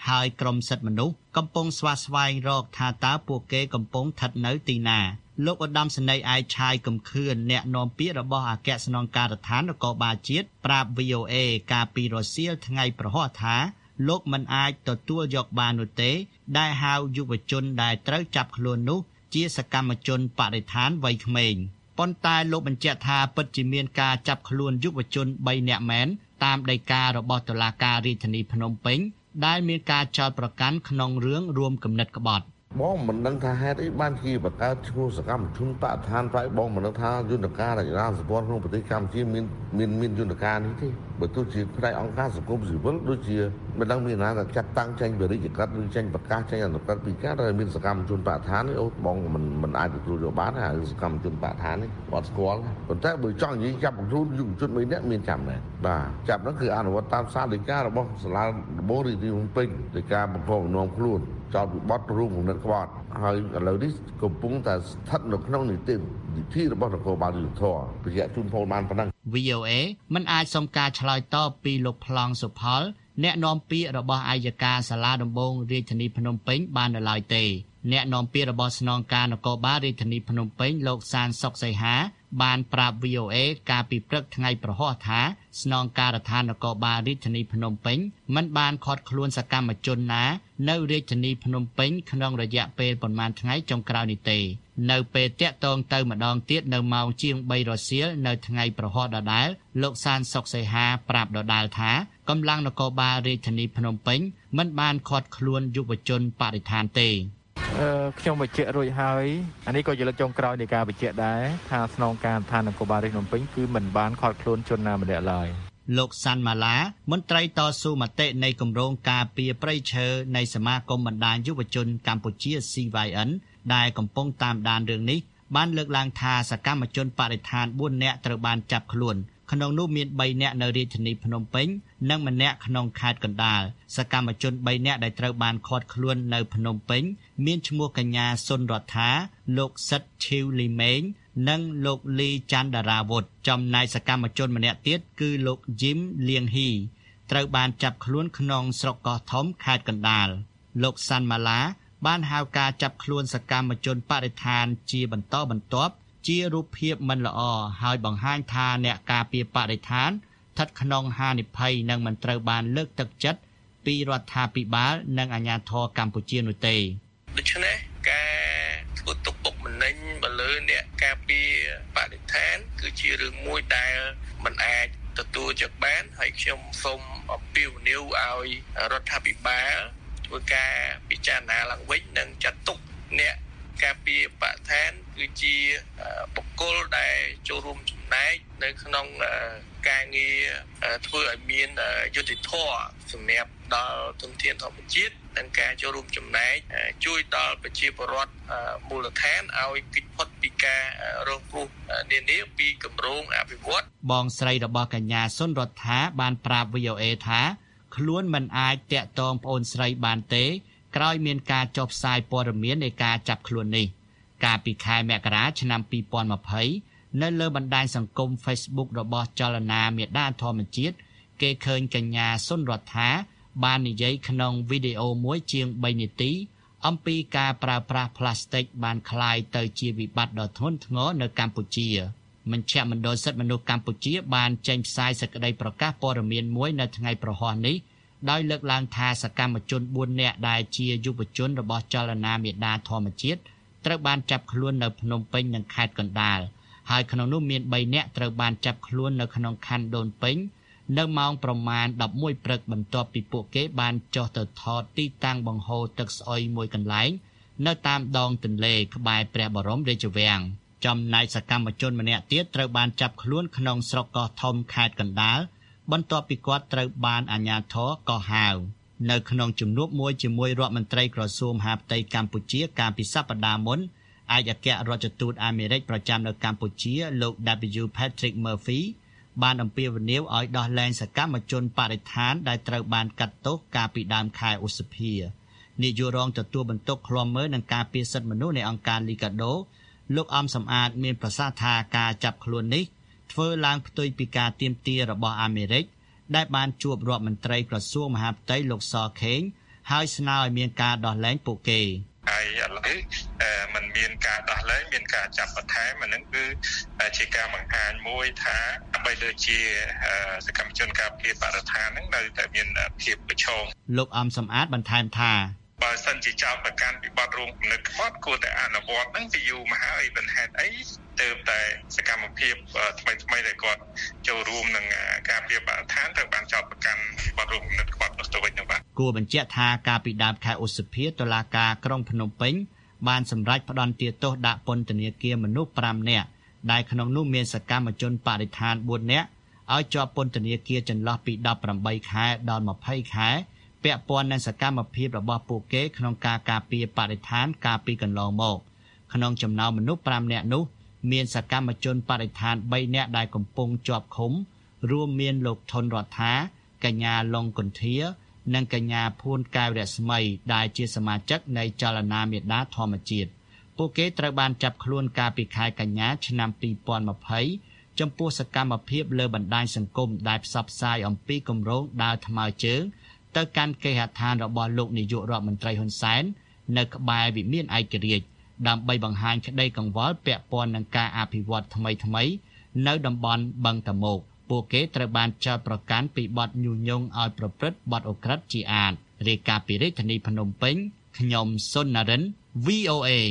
ហើយក្រុមសិទ្ធិមនុស្សកំពុងស្វាស្វែងរកថាតើពួកគេកំពុងស្ថិតនៅទីណាលោកឧត្តមសេនីយ៍ឯកឆាយកំខឿនអ្នកនាំពាក្យរបស់អគ្គស្នងការដ្ឋាននគរបាលជាតិប្រាប់ វី អូ អេ កាលពីរសៀលថ្ងៃប្រហ័សថាលោកមិនអាចទទួលយកបាននោះទេដែលហៅយុវជនដែលត្រូវចាប់ខ្លួននោះជាសកម្មជនបរិស្ថានវ័យក្មេងប៉ុន្តែលោកបញ្ជាក់ថាពិតជាមានការចាប់ខ្លួនយុវជនបីនាក់មែនតាមដីការបស់តុលាការរាជធានីភ្នំពេញដែលមានការចោទប្រកាន់ក្នុងរឿងរួមគំនិតក្បត់បងមិនដឹងថាហេតុអីបានជាបង្កើតឈ្មោះសកម្មជនបរិស្ថានប្រៃបងមិនដឹងថាយន្តការរចនាសម្ព័ន្ធក្នុងប្រទេសកម្ពុជាមានមានមានយន្តការនេះទេបើទោះជាផ្នែកអង្គការសង្គមស៊ីវិលដូចជាមិនដឹងមានណាថាចាត់តាំងចេញវិរិយក្រិតឬចេញប្រកាសចេញអនុក្រឹត្យពីការដែលមានសកម្មជនបរិស្ថាននេះអូបងមិនមិនអាចទទួលយកបានហើយសកម្មជនបរិស្ថាននេះអត់ស្គាល់ប៉ុន្តែបើចង់និយាយចាប់ខ្លួនយុវជនមួយនាក់មានចាប់ដែរបាទចាប់នោះគឺអនុវត្តតាមសារដីការបស់សាលាដំបូងរាជធានីភ្នំពេញដីកាបង្កប់បំណងខ្លួនចោតវិបត្តិរួមគំនិតក្បត់ហើយឥឡូវនេះកំពុងតែស្ថិតនៅក្នុងនីតិវិធីរបស់នគរបាលយុត្តិធម៌បញ្ជាក់ជូនពលបានប៉ុណ្ណឹងវី អូ អេ មិនអាចសុំការឆ្លើយតបពីលោកប្លង់សុផលអ្នកនាំពាក្យរបស់អัยការសាលាដំបងរាជធានីភ្នំពេញបាននៅឡើយទេអ្នកនាំពាក្យរបស់ស្នងការនគរបាលរាជធានីភ្នំពេញលោកសានសុកសីហាបានប្រាប់ វី អូ អេ កាលពីព្រឹកថ្ងៃប្រហ័សថាស្នងការដ្ឋាននគរបាលរាជធានីភ្នំពេញមិនបានឃាត់ខ្លួនសកម្មជនណានៅរាជធានីភ្នំពេញក្នុងរយៈពេលប្រមាណថ្ងៃចុងក្រោយនេះទេនៅពេលតាក់ទងទៅម្ដងទៀតនៅម៉ោងជាងបីរសៀលនៅថ្ងៃប្រហ័សដដែលលោកសានសុកសីហាប្រាប់ដដែលថាកម្លាំងនគរបាលរាជធានីភ្នំពេញមិនបានឃាត់ខ្លួនយុវជនបរិស្ថានទេអឺខ្ញុំបញ្ជាក់រួចហើយអានេះក៏ជាលើកចុងក្រោយនៃការបញ្ជាក់ដែរថាស្នងការដ្ឋាននគរបាលរាជធានីភ្នំពេញគឺមិនបានឃាត់ខ្លួនជនណាម្នាក់ឡើយលោកសាន់ម៉ាឡាមន្ត្រីតស៊ូមតិនៃគម្រោងការពារព្រៃឈើនៃសមាគមបណ្ដាញយុវជនកម្ពុជា ស៊ី វ៉ៃ អិន ដែលកំពុងតាមដានរឿងនេះបានលើកឡើងថាសកម្មជនបរិស្ថានបួននាក់ត្រូវបានចាប់ខ្លួនក្នុងនោះមានបីនាក់នៅរាជធានីភ្នំពេញនិងម្នាក់ក្នុងខេត្តកណ្ដាលសកម្មជនបីនាក់ដែលត្រូវបានឃាត់ខ្លួននៅភ្នំពេញមានឈ្មោះកញ្ញាសុនរដ្ឋាលោកសិតឈីវលីមេងនិងលោកលីច័ន្ទដារាវុធចំណែកសកម្មជនម្នាក់ទៀតគឺលោកយីមលៀងហ៊ីត្រូវបានចាប់ខ្លួនក្នុងស្រុកកោះធំខេត្តកណ្ដាលលោកសាន់ម៉ាឡាបានហៅការចាប់ខ្លួនសកម្មជនបរិស្ថានជាបន្តបន្ទាប់ជារូបភាពមិនល្អហើយបង្ហាញថាអ្នកការពារបរិស្ថានស្ថិតក្នុងហានិភ័យនិងមិនត្រូវបានលើកទឹកចិត្តពីរដ្ឋាភិបាលនិងអាជ្ញាធរកម្ពុជានោះទេដូច្នេះការធ្វើទុកបុកម្នេញទៅលើអ្នកការពារបរិស្ថានគឺជារឿងមួយដែលមិនអាចទទួលយកបានហើយខ្ញុំសូមអំពាវនាវឲ្យរដ្ឋាភិបាលធ្វើការពិចារណាឡើងវិញនិងចាត់ទុកអ្នកការពារបរិស្ថានគឺជាបុគ្គលដែលចូលរួមចំណែកនៅក្នុងការងារធ្វើឲ្យមានយុត្តិធម៌សម្រាប់ដល់ទុនធានធម្មជាតិនិងការចូលរួមចំណែកជួយដល់ប្រជាពលរដ្ឋមូលដ្ឋានឲ្យគេចផុតពីការរងគ្រោះនានាពីគម្រោងអភិវឌ្ឍបងស្រីរបស់កញ្ញាសុនរដ្ឋាបានប្រាប់ វី អូ អេ ថាខ្លួនមិនអាចតាក់ទងប្អូនស្រីបានទេក្រោយមានការចុះផ្សាយព័ត៌មាននៃការចាប់ខ្លួននេះកាលពីខែមករាឆ្នាំពីរពាន់ម្ភៃនៅលើបណ្ដាញសង្គម Facebook របស់ចលនាមេដាធម្មជាតិគេឃើញកញ្ញាសុនរដ្ឋាបាននិយាយក្នុងវីដេអូមួយជាងបីនាទីអំពីការប្រើប្រាស់ប្លាស្ទិកបានคล้ายទៅជាវិបត្តិដ៏ធ្ងន់ធ្ងរនៅកម្ពុជាមជ្ឈមណ្ឌលសិទ្ធិមនុស្សកម្ពុជាបានចេញផ្សាយសេចក្តីប្រកាសព័ត៌មានមួយនៅថ្ងៃប្រហ័សនេះដោយលើកឡើងថាសកម្មជនបួននាក់ដែលជាយុវជនរបស់ចលនាមេដាធម្មជាតិត្រូវបានចាប់ខ្លួននៅភ្នំពេញនិងខេត្តកណ្ដាលហើយក្នុងនោះមានបីនាក់ត្រូវបានចាប់ខ្លួននៅក្នុងខណ្ឌដូនពេញនៅម៉ោងប្រមាណដប់មួយព្រឹកបន្ទាប់ពីពួកគេបានចុះទៅថតទីតាំងបង្ហូរទឹកស្អុយមួយកន្លែងនៅតាមដងទន្លេក្បែរព្រះបរមរាជវាំងចំណែកសកម្មជនម្នាក់ទៀតត្រូវបានចាប់ខ្លួនក្នុងស្រុកកោះធំខេត្តកណ្ដាលបន្ទាប់ពីគាត់ត្រូវបានអាជ្ញាធរកោះហៅនៅក្នុងជំនួបមួយជាមួយរដ្ឋមន្ត្រីក្រសួងមហាផ្ទៃកម្ពុជាកាលពីសប្តាហ៍មុនឯកអគ្គរដ្ឋទូតអាមេរិកប្រចាំនៅកម្ពុជាលោក ដាប៊ីយូ Patrick Murphy បានអំពាវនាវឲ្យដោះលែងសកម្មជនបរិស្ថានដែលត្រូវបានកាត់ទោសកាលពីដើមខែឧសភានាយករងទទួលបន្ទុកឃ្លាំមើលនឹងការពារសិទ្ធិមនុស្សនៃអង្គការ Liga do លោកអំសំអាតមានប្រសាសន៍ថាការចាប់ខ្លួននេះធ្វើឡើងផ្ទុយពីការទាមទាររបស់អាមេរិកដែលបានជួបរដ្ឋមន្ត្រីក្រសួងមហាផ្ទៃលោកសខេងហើយស្នើឲ្យមានការដោះលែងពួកគេហើយឥឡូវมันមានការដោះលែងមានការចាប់បន្ថែមអានឹងគឺជាការបង្ហាញមួយថាអ្វីដូចជាសកម្មជនការពារបរិស្ថានហ្នឹងនៅតែមានភាពប្រឈមលោកអំសំអាតបន្ថែមថាបើសិនជាចោទប្រកាន់ពីបទរួមគំនិតខ្វាត់គួរតែអនុវត្តហ្នឹងពីយូរមកហើយមិនហេតុអីទើបតែសកម្មភាពថ្មីថ្មីដែលគាត់ចូលរួមនឹងការពារបរិស្ថានត្រូវបានចោទប្រកាន់បទរួមគំនិតខ្វាត់នោះទៅវិញទៅបាទគួរបញ្ជាក់ថាកាលពីដើមខែឧសភាតុលាការក្រុងភ្នំពេញបានសម្រេចផ្តន្ទាទោសដាក់ពន្ធនាគារមនុស្សប្រាំនាក់ដែលក្នុងនោះមានសកម្មជនបរិស្ថានបួននាក់ឲ្យជាប់ពន្ធនាគារចន្លោះពីដប់ប្រាំបីខែដល់ម្ភៃខែពាក់ព័ន្ធនឹងសកម្មភាពរបស់ពួកគេក្នុងការការពារបរិស្ថានកាលពីកន្លងមកក្នុងចំណោមមនុស្សប្រាំនាក់នោះមានសកម្មជនបរិស្ថានបីនាក់ដែលកំពុងជាប់ឃុំរួមមានលោកថនរដ្ឋាកញ្ញាឡុងកុន្ធានិងកញ្ញាភួនកែវរស្មីដែលជាសមាជិកនៃចលនាមេដាធម្មជាតិពួកគេត្រូវបានចាប់ខ្លួនកាលពីខែកញ្ញាឆ្នាំពីរពាន់ម្ភៃចំពោះសកម្មភាពលើបណ្ដាញសង្គមដែលផ្សព្វផ្សាយអំពីគម្រោងដើរថ្មើរជើងទៅកាន់គេហដ្ឋានរបស់លោកនាយករដ្ឋមន្ត្រីហ៊ុនសែននៅក្បែរវិមានឯករាជ្យដើម្បីបង្ហាញក្តីកង្វល់ពាក់ព័ន្ធនឹងការអភិវឌ្ឍថ្មីថ្មីនៅតំបន់បឹងតមោកពួកគេត្រូវបានចោទប្រកាន់ពីបទញុះញង់ឲ្យប្រព្រឹត្តបទឧក្រិដ្ឋជាអាតរាយការណ៍ពីរាជធានីភ្នំពេញខ្ញុំសុននរិន វី អូ เอ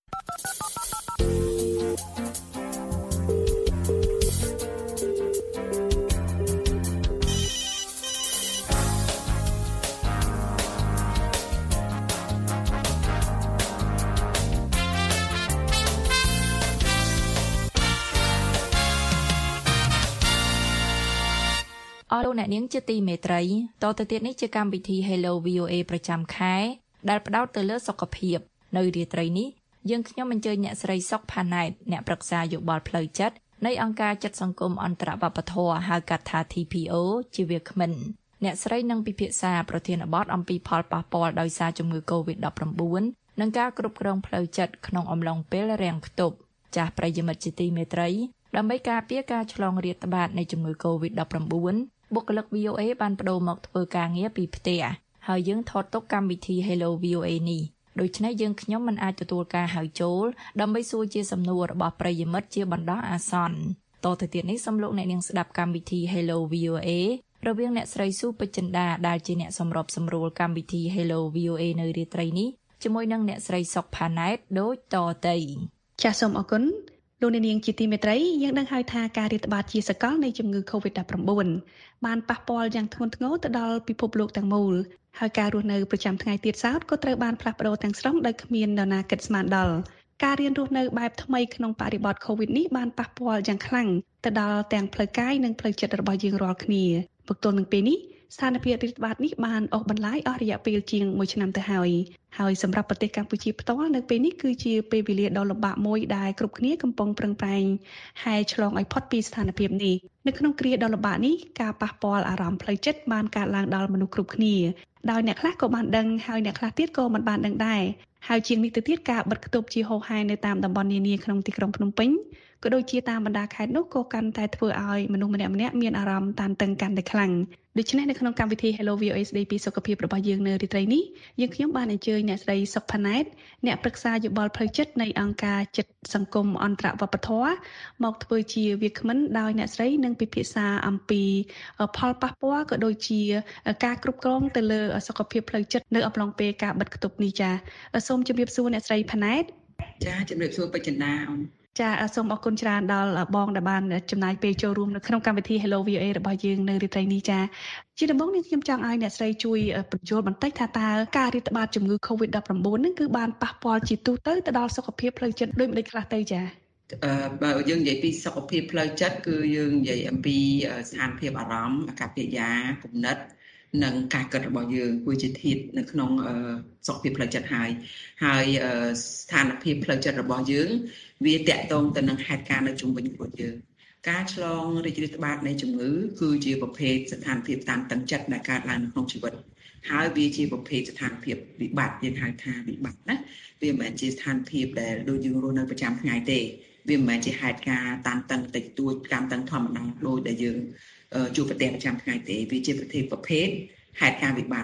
អរលោកអ្នកនាងជាទីមេត្រីតទៅទៀតនេះជាកម្មវិធី Hello វី អូ เอ ប្រចាំខែដែលផ្ដោតទៅលើសុខភាពនៅរាត្រីនេះយើងខ្ញុំអញ្ជើញអ្នកស្រីសុកផាណែតអ្នកប្រឹក្សាយោបល់ផ្លូវចិត្តនៃអង្គការចិត្តសង្គមអន្តរវប្បធម៌ហៅកាត់ថា ធី ភី អូ ជាវាគ្មិនអ្នកស្រីនឹងពិភាក្សាប្រធានបទអំពីផលប៉ះពាល់ដោយសារជំងឺ កូវីដ ដប់ប្រាំបួន និងការគ្រប់គ្រងផ្លូវចិត្តក្នុងអំឡុងពេលរាំងខ្ទប់ចាស់ប្រិយមិត្តជាទីមេត្រីដើម្បីការពារការឆ្លងរាតត្បាតនៃជំងឺ កូវីដ ដប់ប្រាំបួន បុគ្គលិក វី អូ เอ បានបដូរមកធ្វើការងារពីផ្ទះហើយយើងថតទុកកម្មវិធី Hello វី អូ เอ នេះដូច្នេះយើងខ្ញុំមិនអាចទទួលការហៅចូលដើម្បីសួរជាសំណួររបស់ប្រិយមិត្តជាបណ្ដោះអាសន្នតទៅទៀតនេះសូមលោកអ្នកនាងស្ដាប់កម្មវិធី Hello វី អូ เอ រវាងអ្នកស្រីស៊ូពេជ្រចិន្តាដែលជាអ្នកសម្របសម្រួលកម្មវិធី Hello វី អូ เอ នៅរាត្រីនេះជាមួយនឹងអ្នកស្រីសុកផាណែតដូចតទៅចាសសូមអរគុណលោកអ្នកនាងជាទីមេត្រីយើងដឹងហើយថាការរាតត្បាតជាសកលនៃជំងឺ កូវីដ ដប់ប្រាំបួន បានប៉ះពាល់យ៉ាងធ្ងន់ធ្ងរទៅដល់ពិភពលោកទាំងមូលហើយការរស់នៅប្រចាំថ្ងៃទៀតសោតក៏ត្រូវបានផ្លាស់ប្ដូរទាំងស្រុងដោយគ្មាននរណាគិតស្មានដល់ការរៀនរស់នៅបែបថ្មីក្នុងបរិបទ កូវីដ នេះបានប៉ះពាល់យ៉ាងខ្លាំងទៅដល់ទាំងផ្លូវកាយនិងផ្លូវចិត្តរបស់យើងរាល់គ្នាផ្ទុយនឹងពេលនេះស្ថានភាពរាតត្បាតនេះបានអូសបន្លាយអស់រយៈពេលជាងមួយឆ្នាំទៅហើយហើយសម្រាប់ប្រទេសកម្ពុជាផ្ទាល់នៅពេលនេះគឺជាពេលវេលាដ៏លំបាកមួយដែលគ្រប់គ្នាកំពុងប្រឹងប្រែងហែឆ្លងឲ្យផុតពីស្ថានភាពនេះនៅក្នុងគ្រាដ៏លំបាកនេះការប៉ះពាល់អារម្មណ៍ផ្លូវចិត្តបានកើតឡើងដល់មនុស្សគ្រប់គ្នាដោយអ្នកខ្លះក៏បានដឹងហើយអ្នកខ្លះទៀតក៏មិនបានដឹងដែរហើយជាងនេះទៅទៀតការបិទគប់ជាហូរហែនៅតាមតំបន់នានាក្នុងទីក្រុងភ្នំពេញក៏ដូចជាតាមបណ្ដាខេត្តនោះក៏កាន់តែធ្វើឲ្យមនុស្សម្នាក់ៗមានអារម្មណ៍តានតឹងកាន់តែខ្លាំងដូច្នេះនៅក្នុងកម្មវិធី Hello វី អូ เอ ស្ដីពីសុខភាពរបស់យើងនៅរាត្រីនេះយើងខ្ញុំបានអញ្ជើញអ្នកស្រីសុកផាណែតអ្នកប្រឹក្សាយោបល់ផ្លូវចិត្តនៃអង្គការចិត្តសង្គមអន្តរវប្បធម៌មកធ្វើជាវាគ្មិនដោយអ្នកស្រីនឹងពិភាក្សាអំពីផលប៉ះពាល់ក៏ដូចជាការគ្រប់គ្រងទៅលើសុខភាពផ្លូវចិត្តនៅអំឡុងពេលការបិទគប់នេះចាសូមជម្រាបសួរអ្នកស្រីផាណែតចាជម្រាបសួរពេជ្រចិន្តាអូនចាសូមអរគុណច្រើនដល់បងដែលបានចំណាយពេលចូលរួមនៅក្នុងកម្មវិធី Hello វី អូ เอ របស់យើងនៅរាត្រីនេះចាជាដំបូងនេះខ្ញុំចង់ឲ្យអ្នកស្រីជួយបញ្យល់បន្តិចថាតើការរាតត្បាតជំងឺ កូវីដ ដប់ប្រាំបួន ហ្នឹងគឺបានប៉ះពាល់ជាទូទៅទៅដល់សុខភាពផ្លូវចិត្តដូចម្តេចខ្លះទៅចាអឺបើយើងនិយាយពីសុខភាពផ្លូវចិត្តគឺយើងនិយាយអំពីស្ថានភាពអារម្មណ៍អាកប្បកិរិយាគំនិតនិងការគិតរបស់យើងគឺជាធាតុនៅក្នុងសុខភាពផ្លូវចិត្តហើយហើយស្ថានភាពផ្លូវចិត្តរបស់យើងវាតាក់ទងទៅនឹងហេតុការណ៍នៅជុំវិញខ្លួនយើងការឆ្លងរីករាលត្បាតនៃជំងឺគឺជាប្រភេទស្ថានភាពតានតឹងចិត្តដែលកើតឡើងក្នុងជីវិតហើយវាជាប្រភេទស្ថានភាពវិបត្តិយើងហៅថាវិបត្តិណាវាមិនមែនជាស្ថានភាពដែលដូចយើងរស់នៅប្រចាំថ្ងៃទេវាមិនមែនជាហេតុការណ៍តានតឹងតិចតួចតាមតឹងធម្មតាដូចដែលយើងជួបប្រទះប្រចាំថ្ងៃទេវាជាប្រភេទប្រភេទហេតុការណ៍វិបត្តិ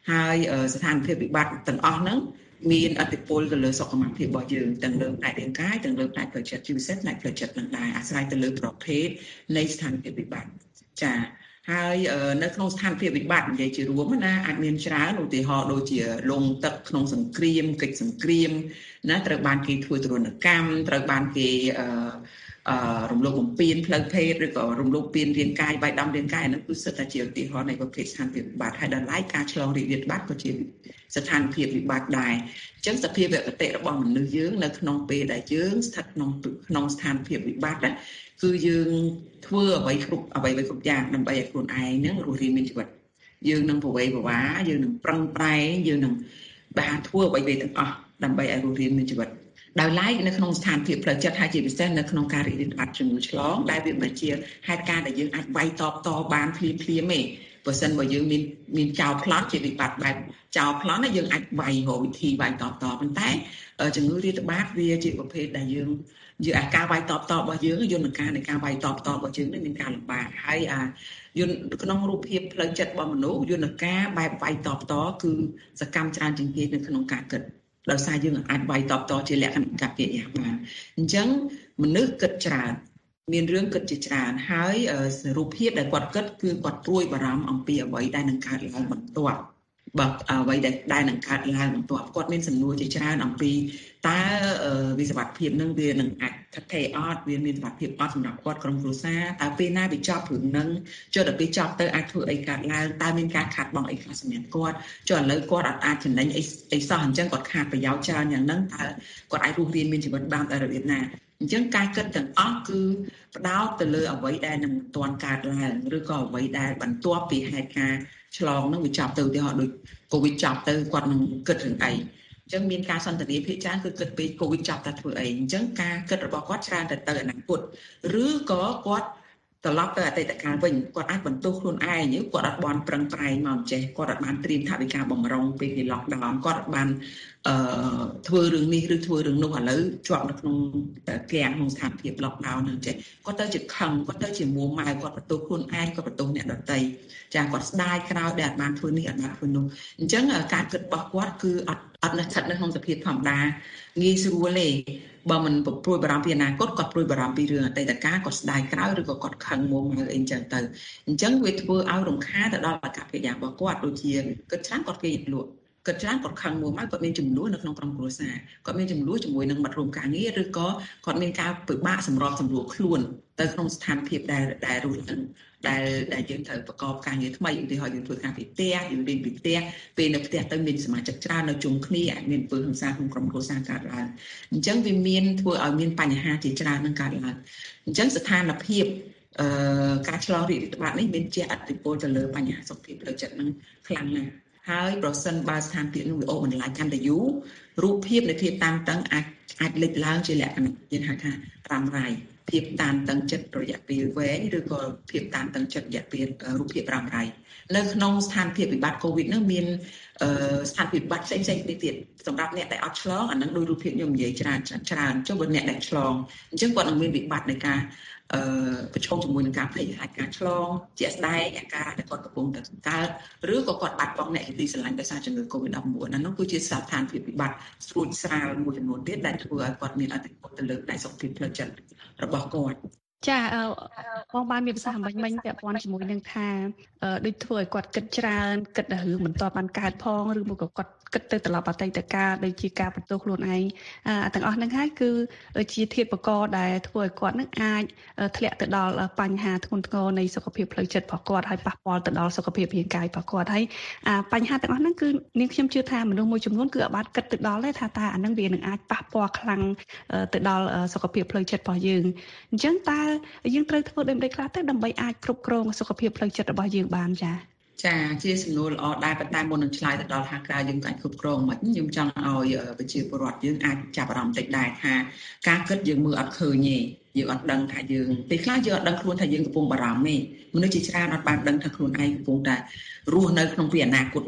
ហើយស្ថានភាពវិបត្តិទាំងអស់ហ្នឹងមានអតិពលទៅលើសុខភាពរបស់យើងទាំងលើផ្នែករាងកាយទាំងលើផ្នែកផ្លូវចិត្តជាពិសេសផ្នែកផ្លូវចិត្តនឹងដែរអាស្រ័យទៅលើប្រភេទនៃស្ថានភាពវិបត្តិចាហើយនៅក្នុងស្ថានភាពវិបត្តិនិយាយជារួមណាអាចមានច្រើនឧទាហរណ៍ដូចជាលងទឹកក្នុងសង្គ្រាមកិច្ចសង្គ្រាមណាត្រូវបានគេធ្វើទរណកម្មត្រូវបានគេអឺអឺរំលោភបំពានផ្លូវភេទឬក៏រំលោភបំពានរាងកាយបៃដំរាងកាយហ្នឹងគឺសិតតែជាឧទាហរណ៍នៃប្រភេទស្ថានភាពវិបត្តិហើយដល់ឡែកការឆ្លងរីករាលដាលក៏ជាស្ថានភាពវិបត្តិដែរអញ្ចឹងសភាវគតិរបស់មនុស្សយើងនៅក្នុងពេលដែលយើងស្ថិតក្នុងក្នុងស្ថានភាពវិបត្តិណាគឺយើងធ្វើអ្វីគ្រប់អ្វីៗគ្រប់យ៉ាងដើម្បីឲ្យខ្លួនឯងហ្នឹងរស់រានមានជីវិតយើងនឹងប្រវេប្រវាយើងនឹងប្រឹងប្រែងយើងនឹងបានធ្វើអ្វីៗទាំងអស់ដើម្បីឲ្យរស់រានមានជីវិតដោយឡែកនៅក្នុងស្ថានភាពផ្លូវចិត្តហើយជាពិសេសនៅក្នុងការរីករាលដាលជំងឺឆ្លងដែលវាមិនជាហេតុការណ៍ដែលយើងអាចវាយតបតបានភ្លាមភ្លាមទេបើសិនបើយើងមានមានចោលប្លន់ជាវិបត្តិបែបចោលប្លន់ណាយើងអាចវាយរកវិធីវាយតបតប៉ុន្តែជំងឺរាតត្បាតវាជាប្រភេទដែលយើងយើងអាការវាយតបតរបស់យើងយន្តការនៃការវាយតបតរបស់យើងនេះមានការលំបាកហើយអាយន្តក្នុងរូបភាពផ្លូវចិត្តរបស់មនុស្សយន្តការបែបវាយតបតគឺសកម្មច្រើនជាងគេនៅក្នុងការគិតដោយសារយើងអាចវាយតបតជាលក្ខណៈកកិរិយាបានអញ្ចឹងមនុស្សគិតច្រើនមានរឿងគិតជាច្រើនហើយរូបភាពដែលគាត់គិតគឺគាត់ព្រួយបារម្ភអំពីអ្វីដែលនឹងកើតឡើងបន្ទាប់បើអ្វីដែលដែលនឹងកើតឡើងបន្ទាប់គាត់មានសំណួរជាច្រើនអំពីតើវិសុវត្ថិភាពនឹងវានឹងអាចថិតថេរអត់វាមានសុវត្ថិភាពអត់សម្រាប់គាត់ក្រុមគ្រួសារតើពេលណាវាចប់រឿងនឹងចុះដល់ពេលចប់ទៅអាចធ្វើអីកើតឡើងតើមានការខាតបង់អីខ្លះសម្រាប់គាត់ចុះឥឡូវគាត់អាចចំណេញអីអីសោះអញ្ចឹងគាត់ខាតប្រយោជន៍ច្រើនយ៉ាងហ្នឹងតើគាត់អាចរស់រានមានជីវិតបានតែរបៀបណាអញ្ចឹងការគិតទាំងអស់គឺផ្ដោតទៅលើអ្វីដែលនឹងមិនទាន់កើតឡើងឬក៏អ្វីដែលបន្ទាប់ពីហេតុការណ៍ឆ្លងនឹងវាចប់ទៅឧទាហរណ៍ដូចកូវីដចប់ទៅគាត់នឹងគិតរឿងអីអញ្ចឹងមានការសន្ទនាភាគច្រើនគឺគិតពីកូវីដចប់តែធ្វើអីអញ្ចឹងការគិតរបស់គាត់ច្រើនតែទៅអនាគតឬក៏គាត់ត្រឡប់ទៅអតីតកាលវិញគាត់អាចបន្ទោសខ្លួនឯងគាត់អត់បានប្រឹងប្រែងមកចេះគាត់អត់បានត្រៀមថវិកាបំរុងពេលគេ lockdown គាត់អត់បានអឺធ្វើរឿងនេះឬធ្វើរឿងនោះឥឡូវជាប់នៅក្នុងគាំងក្នុងស្ថានភាព lockdown ហ្នឹងចេះគាត់ទៅជាខឹងគាត់ទៅជាមួម៉ៅគាត់បន្ទោសខ្លួនឯងគាត់បន្ទោសអ្នកដទៃចាគាត់ស្ដាយក្រោយដែលអត់បានធ្វើនេះអត់បានធ្វើនោះអញ្ចឹងការគិតរបស់គាត់គឺអត់អត់នៅស្ថិតនៅក្នុងសភាពធម្មតាងាយស្រួលទេបើមិនព្រួយបារម្ភពីអនាគតគាត់ព្រួយបារម្ភពីរឿងអតីតកាលគាត់ស្ដាយក្រោយឬក៏គាត់ខឹងមួម៉ៅអីអញ្ចឹងទៅអញ្ចឹងវាធ្វើឲ្យរំខានទៅដល់អាកប្បកិរិយារបស់គាត់ដូចជាគិតច្រើនគាត់គេលក់គិតច្រើនគាត់ខឹងមួម៉ៅគាត់មានចំនួននៅក្នុងក្រុមគ្រួសារគាត់មានចំនួនជាមួយនឹងមិត្តរួមការងារឬក៏គាត់មានការពិបាកសម្របសម្រួលខ្លួនទៅក្នុងស្ថានភាពដែលដែលរស់នៅដែលដែលយើងត្រូវប្រកបការងារថ្មីឧទាហរណ៍យើងធ្វើការពីផ្ទះយើងរៀនពីផ្ទះពេលនៅផ្ទះទៅមានសមាជិកច្រើននៅជុំគ្នាអាចមានពើហិង្សាក្នុងក្រុមគ្រួសារកើតឡើងអញ្ចឹងវាមានធ្វើឲ្យមានបញ្ហាជាច្រើននឹងកើតឡើងអញ្ចឹងស្ថានភាពអឺការឆ្លងរាលដាលនេះមានជាឥទ្ធិពលទៅលើបញ្ហាសុខភាពផ្លូវចិត្តនឹងខ្លាំងណាស់ហើយប្រសិនបើស្ថានភាពនោះវាអូសបន្លាយកាន់តែយូររូបភាពនៃភាពតានតឹងអាចអាចលេចឡើងជាលក្ខណៈយើងហៅថារ៉ាំរ៉ៃភាពតានតឹងចិត្តរយៈពេលវែងឬក៏ភាពតានតឹងចិត្តរយៈពេលរូបភាពរ៉ាំរ៉ៃនៅក្នុងស្ថានភាពវិបត្តិកូវីដនោះមានស្ថានភាពវិបត្តិផ្សេងផ្សេងគ្នាទៀតសម្រាប់អ្នកដែលអត់ឆ្លងអានឹងដោយរូបភាពខ្ញុំនិយាយច្រើនច្រើនចុះបើអ្នកដែលឆ្លងអញ្ចឹងគាត់នឹងមានវិបត្តិនៃការអឺប្រឈមជាមួយនឹងការភ័យខ្លាចការឆ្លងជាក់ស្ដែងអាការដែលគាត់កំពុងតែកើតឬក៏គាត់បាត់បង់អ្នកទីស្រឡាញ់ដោយសារជំងឺ កូវីដ ដប់ប្រាំបួន ហ្នឹងគឺជាស្ថានភាពវិបត្តិស្រួចស្រាលមួយចំនួនទៀតដែលធ្វើឲ្យគាត់មានអត្ថប្រយោជន៍ទៅលើផ្នែកសុខភាពផ្លូវចិត្តរបស់គាត់ចាបងបានមានប្រសាសន៍មិញមិញពាក់ព័ន្ធជាមួយនឹងថាដូចធ្វើឲ្យគាត់គិតច្រើនគិតដល់រឿងមិនតបបានកើតផងឬមកក៏គាត់គិតទៅត្រឡប់អតីតកាលដូចជាការបន្ទោសខ្លួនឯងទាំងអស់ហ្នឹងហើយគឺជាធាតុបកដែលធ្វើឲ្យគាត់នឹងអាចធ្លាក់ទៅដល់បញ្ហាធ្ងន់ធ្ងរនៃសុខភាពផ្លូវចិត្តរបស់គាត់ហើយប៉ះពាល់ទៅដល់សុខភាពរាងកាយរបស់គាត់ហើយបញ្ហាទាំងអស់ហ្នឹងគឺនាងខ្ញុំជឿថាមនុស្សមួយចំនួនគឺអាចបាត់គិតទៅដល់ដែរថាតើអាហ្នឹងវានឹងអាចប៉ះពាល់ខ្លាំងទៅដល់សុខភាពផ្លូវចិត្តរបស់យើងអញ្ចឹងតើយើងត្រូវធ្វើដូចម្តេចខ្លះទៅដើម្បីអាចគ្រប់គ្រងសុខភាពផ្លូវចិត្តរបស់យើងបានចា៎ចាជាសំណួរល្អដែរប៉ុន្តែមុននឹងឆ្លើយទៅដល់ហាក់ក្រៅយើងអាចគ្រប់គ្រងមិនខ្ញុំចង់ឲ្យប្រជាពលរដ្ឋយើងអាចចាប់អារម្មណ៍តិចដែរថាការគិតយើងមើលអត់ឃើញទេយើងអត់ដឹងថាយើងពេលខ្លះយើងអត់ដឹងខ្លួនថាយើងកំពុងបារម្ភទេមនុស្សជាច្រើនអត់បានដឹងថាខ្លួនឯងកំពុងតែរស់នៅក្នុងពីអនាគតនោះ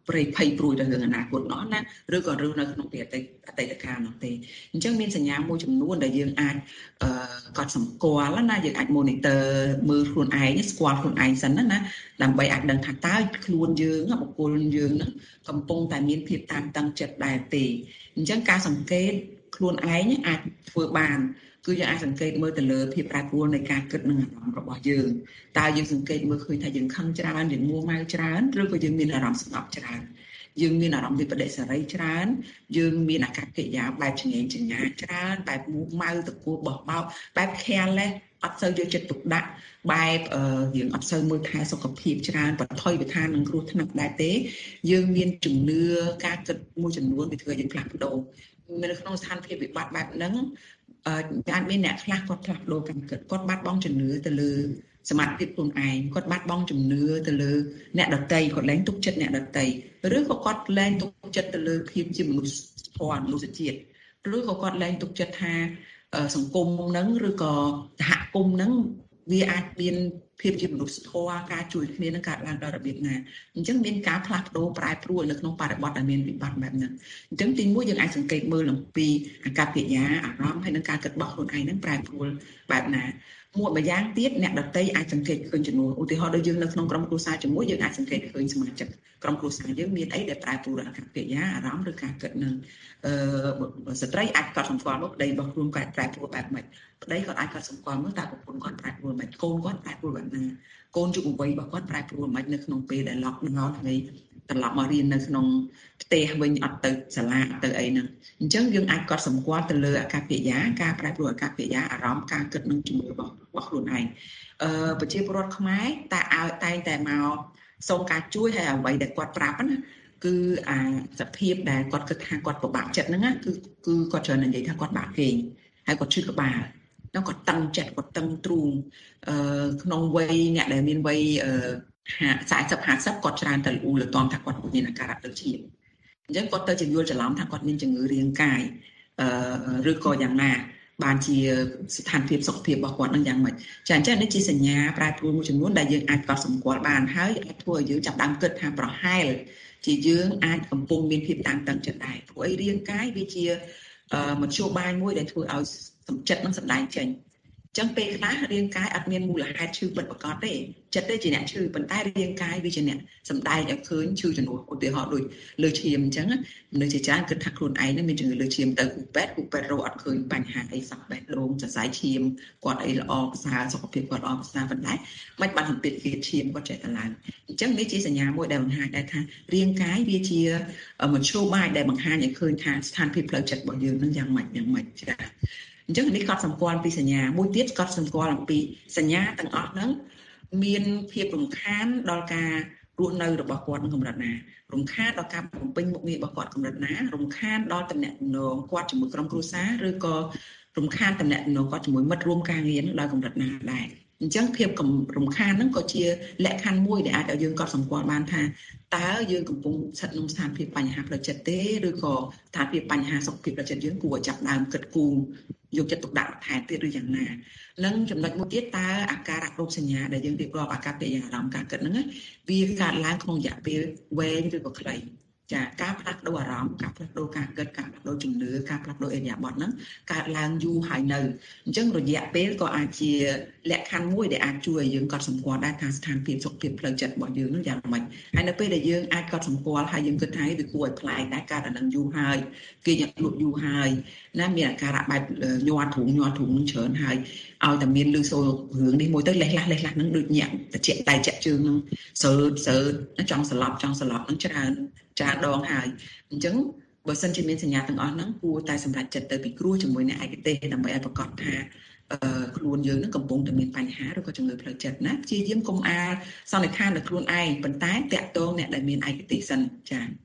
ប្រៃភ័យព្រួយទៅរឿងអនាគតនោះណាឬក៏រឿងនៅក្នុងពីអតីតអតីតកាលនោះទេអញ្ចឹងមានសញ្ញាមួយចំនួនដែលយើងអាចអឺកត់សម្គាល់ណាយើងអាច monitor មើលខ្លួនឯងស្គាល់ខ្លួនឯងសិនណាណាដើម្បីអាចដឹងថាតើខ្លួនយើងបុគ្គលយើងហ្នឹងកំពុងតែមានភាពតានតឹងចិត្តដែរទេអញ្ចឹងការសង្កេតខ្លួនឯងអាចធ្វើបានគឺយើងអាចសង្កេតមើលទៅលើភាពប្រែប្រួលនៃការគិតនិងអារម្មណ៍របស់យើងតើយើងសង្កេតមើលឃើញថាយើងខឹងច្រើនយើងមួម៉ៅច្រើនឬក៏យើងមានអារម្មណ៍ស្ងប់ច្រើនយើងមានអារម្មណ៍វិបដិសារីច្រើនយើងមានអាកប្បកិរិយាបែបឆ្ងែងឆ្ងាយច្រើនបែបមួម៉ៅតកួបោះបោកបែប careless អត់សូវយកចិត្តទុកដាក់បែបយើងអត់សូវមើលថែសុខភាពច្រើនបន្ថយវិធាននឹងគ្រោះថ្នាក់ដែរទេយើងមានជំនឿការគិតមួយចំនួនវាធ្វើឲ្យយើងផ្លាស់ប្ដូរនៅក្នុងស្ថានភាពវិបត្តិបែបហ្នឹងអឺអាចមានអ្នកខ្លះគាត់ផ្លាស់ប្ដូរកម្មគិតគាត់បាត់បង់ជំនឿទៅលើសមត្ថភាពខ្លួនឯងគាត់បាត់បង់ជំនឿទៅលើអ្នកដទៃគាត់លែងទុកចិត្តអ្នកដទៃឬក៏គាត់លែងទុកចិត្តទៅលើភាពជាមនុស្សធម៌មនុស្សជាតិឬក៏គាត់លែងទុកចិត្តថាសង្គមហ្នឹងឬក៏សហគមន៍ហ្នឹងវាអាចមានភាពជាមនុស្សធម៌ការជួយគ្នានឹងកើតឡើងដល់របៀបណាអញ្ចឹងមានការផ្លាស់ប្ដូរប្រែប្រួលនៅក្នុងបរិបទដែលមានវិបត្តិបែបហ្នឹងអញ្ចឹងទីមួយយើងអាចសង្កេតមើលអំពីអាកប្បកិរិយាអារម្មណ៍ហើយនឹងការគិតរបស់ខ្លួនឯងហ្នឹងប្រែប្រួលបែបណាមួយម្យ៉ាងទៀតអ្នកដទៃអាចសង្កេតឃើញចំនួនឧទាហរណ៍ដូចយើងនៅក្នុងក្រុមគ្រួសារជាមួយយើងអាចសង្កេតឃើញសមាជិកក្រុមគ្រួសារយើងមានអីដែលប្រែប្រួលអាកប្បកិរិយាអារម្មណ៍ឬការគិតនឹងអឺស្ត្រីអាចកត់សម្គាល់មកប្តីរបស់ខ្លួនគាត់ប្រែប្រួលបែបម៉េចប្តីគាត់អាចកត់សម្គាល់មកតើប្រពន្ធគាត់ប្រែប្រួលម៉េចកូនគាត់ប្រែប្រួលបែបណាកូនយុវវ័យរបស់គាត់ប្រែប្រួលម៉េចនៅក្នុងពេលដែល lockdown ហើយត្រឡប់មករៀននៅក្នុងផ្ទះវិញអត់ទៅសាលាទៅអីហ្នឹងអញ្ចឹងយើងអាចកត់សម្គាល់ទៅលើអាកប្បកិរិយាការប្រែប្រួលអាកប្បកិរិយាអារម្មណ៍ការគិតនិងជំនឿរបស់របស់ខ្លួនឯងអឺប្រជាពលរដ្ឋខ្មែរតែឲ្យតែងតែមកសូមការជួយហើយអ្វីដែលគាត់ប្រាប់ណាគឺអាសភាពដែលគាត់គិតថាគាត់ពិបាកចិត្តហ្នឹងណាគឺគឺគាត់ច្រើននិយាយថាគាត់បាក់គេងហើយគាត់ឈឺក្បាលแล้วគាត់តឹងចិត្តគាត់តឹងទ្រូងអឺក្នុងវ័យអ្នកដែលមានវ័យអឺสี่สิบ ห้าสิบគាត់ច្រើនតែលូលតំថាគាត់មានអាការៈដូចឈាមអញ្ចឹងគាត់ទៅជាយល់ច្រឡំថាគាត់មានជំងឺរាងកាយអឺឬក៏យ៉ាងណាបានជាស្ថានភាពសុខភាពរបស់គាត់នឹងយ៉ាងម៉េចចាអញ្ចឹងនេះជាសញ្ញាប្រែប្រួលមួយចំនួនដែលយើងអាចកត់សម្គាល់បានហើយអាចធ្វើឲ្យយើងចាប់ដើមគិតថាប្រហែលជាយើងអាចកំពុងមានភាពតានតឹងចិត្តដែរព្រោះអីរាងកាយវាជាមធ្យោបាយមួយដែលធ្វើឲ្យសម្ចិត្តនឹងសម្ដែងចេញអញ្ចឹងពេលខ្លះរាងកាយអត់មានមូលហេតុឈឺពិតប្រាកដទេចិត្តទេជាអ្នកឈឺប៉ុន្តែរាងកាយវាជាអ្នកសម្ដែងឲ្យឃើញឈឺចំនួនឧទាហរណ៍ដូចលើឈាមអញ្ចឹងមនុស្សជាច្រើនគិតថាខ្លួនឯងនឹងមានជំងឺលើឈាមទៅគូពេទ្យគូពេទ្យរកអត់ឃើញបញ្ហាអីសោះបេះដូងសរសៃឈាមគាត់អីល្អប្រសើរសុខភាពគាត់ល្អប្រសើរប៉ុន្តែមិនបានសម្ពាធជាតិឈាមគាត់ចេះតែឡើងអញ្ចឹងនេះជាសញ្ញាមួយដែលបង្ហាញដែរថារាងកាយវាជាមធ្យោបាយដែលបង្ហាញឲ្យឃើញថាស្ថានភាពផ្លូវចិត្តរបស់យើងនឹងយ៉ាងម៉េចយ៉ាងម៉េចចា៎អញ្ចឹងនេះគាត់សម្គាល់ពីសញ្ញាមួយទៀតគាត់សម្គាល់អំពីសញ្ញាទាំងអស់ហ្នឹងមានភាពរំខានដល់ការរស់នៅរបស់គាត់ក្នុងកម្រិតណារំខានដល់ការបំពេញមុខងាររបស់គាត់កម្រិតណារំខានដល់តំណែងគាត់ជាមួយក្រុមគ្រួសារឬក៏រំខានតំណែងគាត់ជាមួយមិត្តរួមការងារដល់កម្រិតណាដែរអញ្ចឹងភាពរំខានហ្នឹងក៏ជាលក្ខខណ្ឌមួយដែលអាចឲ្យយើងកត់សម្គាល់បានថាតើយើងកំពុងស្ថិតក្នុងស្ថានភាពបញ្ហាផ្លូវចិត្តទេឬក៏ស្ថានភាពបញ្ហាសុខភាពផ្លូវចិត្តយើងគួរឲ្យចាប់ដើមគិតគូរយកចិត្តទុកដាក់បន្ថែមទៀតឬយ៉ាងណានិងចំណុចមួយទៀតតើអាការៈរោគសញ្ញាដែលយើងរៀបរាប់អាកប្បកិរិយាអារម្មណ៍ការគិតហ្នឹងវាកើតឡើងក្នុងរយៈពេលវែងឬក៏ខ្លីចាការផ្លាស់ប្ដូរអារម្មណ៍ការផ្លាស់ប្ដូរការគិតការផ្លាស់ប្ដូរជំនឿការផ្លាស់ប្ដូរអរិយាប័ត្រហ្នឹងកើតឡើងយូរហើយនៅអញ្ចឹងរយៈពេលក៏អាចជាលក្ខខណ្ឌមួយដែលអាចជួយឲ្យយើងកត់សម្គាល់ដែរថាស្ថានភាពសុខភាពផ្លូវចិត្តរបស់យើងនឹងយ៉ាងម៉េចហើយនៅពេលដែលយើងអាចកត់សម្គាល់ហើយយើងគិតថាវាគួរឲ្យប្លែកដែរកើតអានឹងយូរហើយគេយកលក់យូរហើយណាមានអាការៈបែបញ័រទ្រូងញ័រទ្រូងនឹងច្រើនហើយឲ្យតែមានលឺសូររឿងនេះមួយទៅលេះឡាស់លេះឡាស់នឹងដូចញាក់តិចតែចាក់ជើងនឹងសើសើចង់ស្លាប់ចង់ស្លាប់នឹងច្រើនច្រើនដងហើយអញ្ចឹងបើសិនជាមានសញ្ញាទាំងអស់ហ្នឹងគួរតែសម្រេចចិត្តទៅពិគ្រោះជាមួយអ្នកឯកទេសដើម្បីឲ្យប្រកាសថាអឺខ្លួនយើងនឹងកំពុងតែមានបញ្ហាឬក៏ជំងឺផ្លូវចិត្តណាព្យាយាមកុំអាលសន្និដ្ឋានដល់ខ្លួនឯងប៉ុន្តែតាក់ទងអ្នកដែលមានឯកទេសសិនចា៎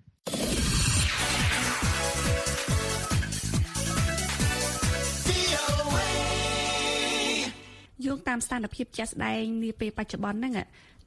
យោងតាមស្ថានភាពជាក់ស្ដែងនាពេលបច្ចុប្បន្នហ្នឹង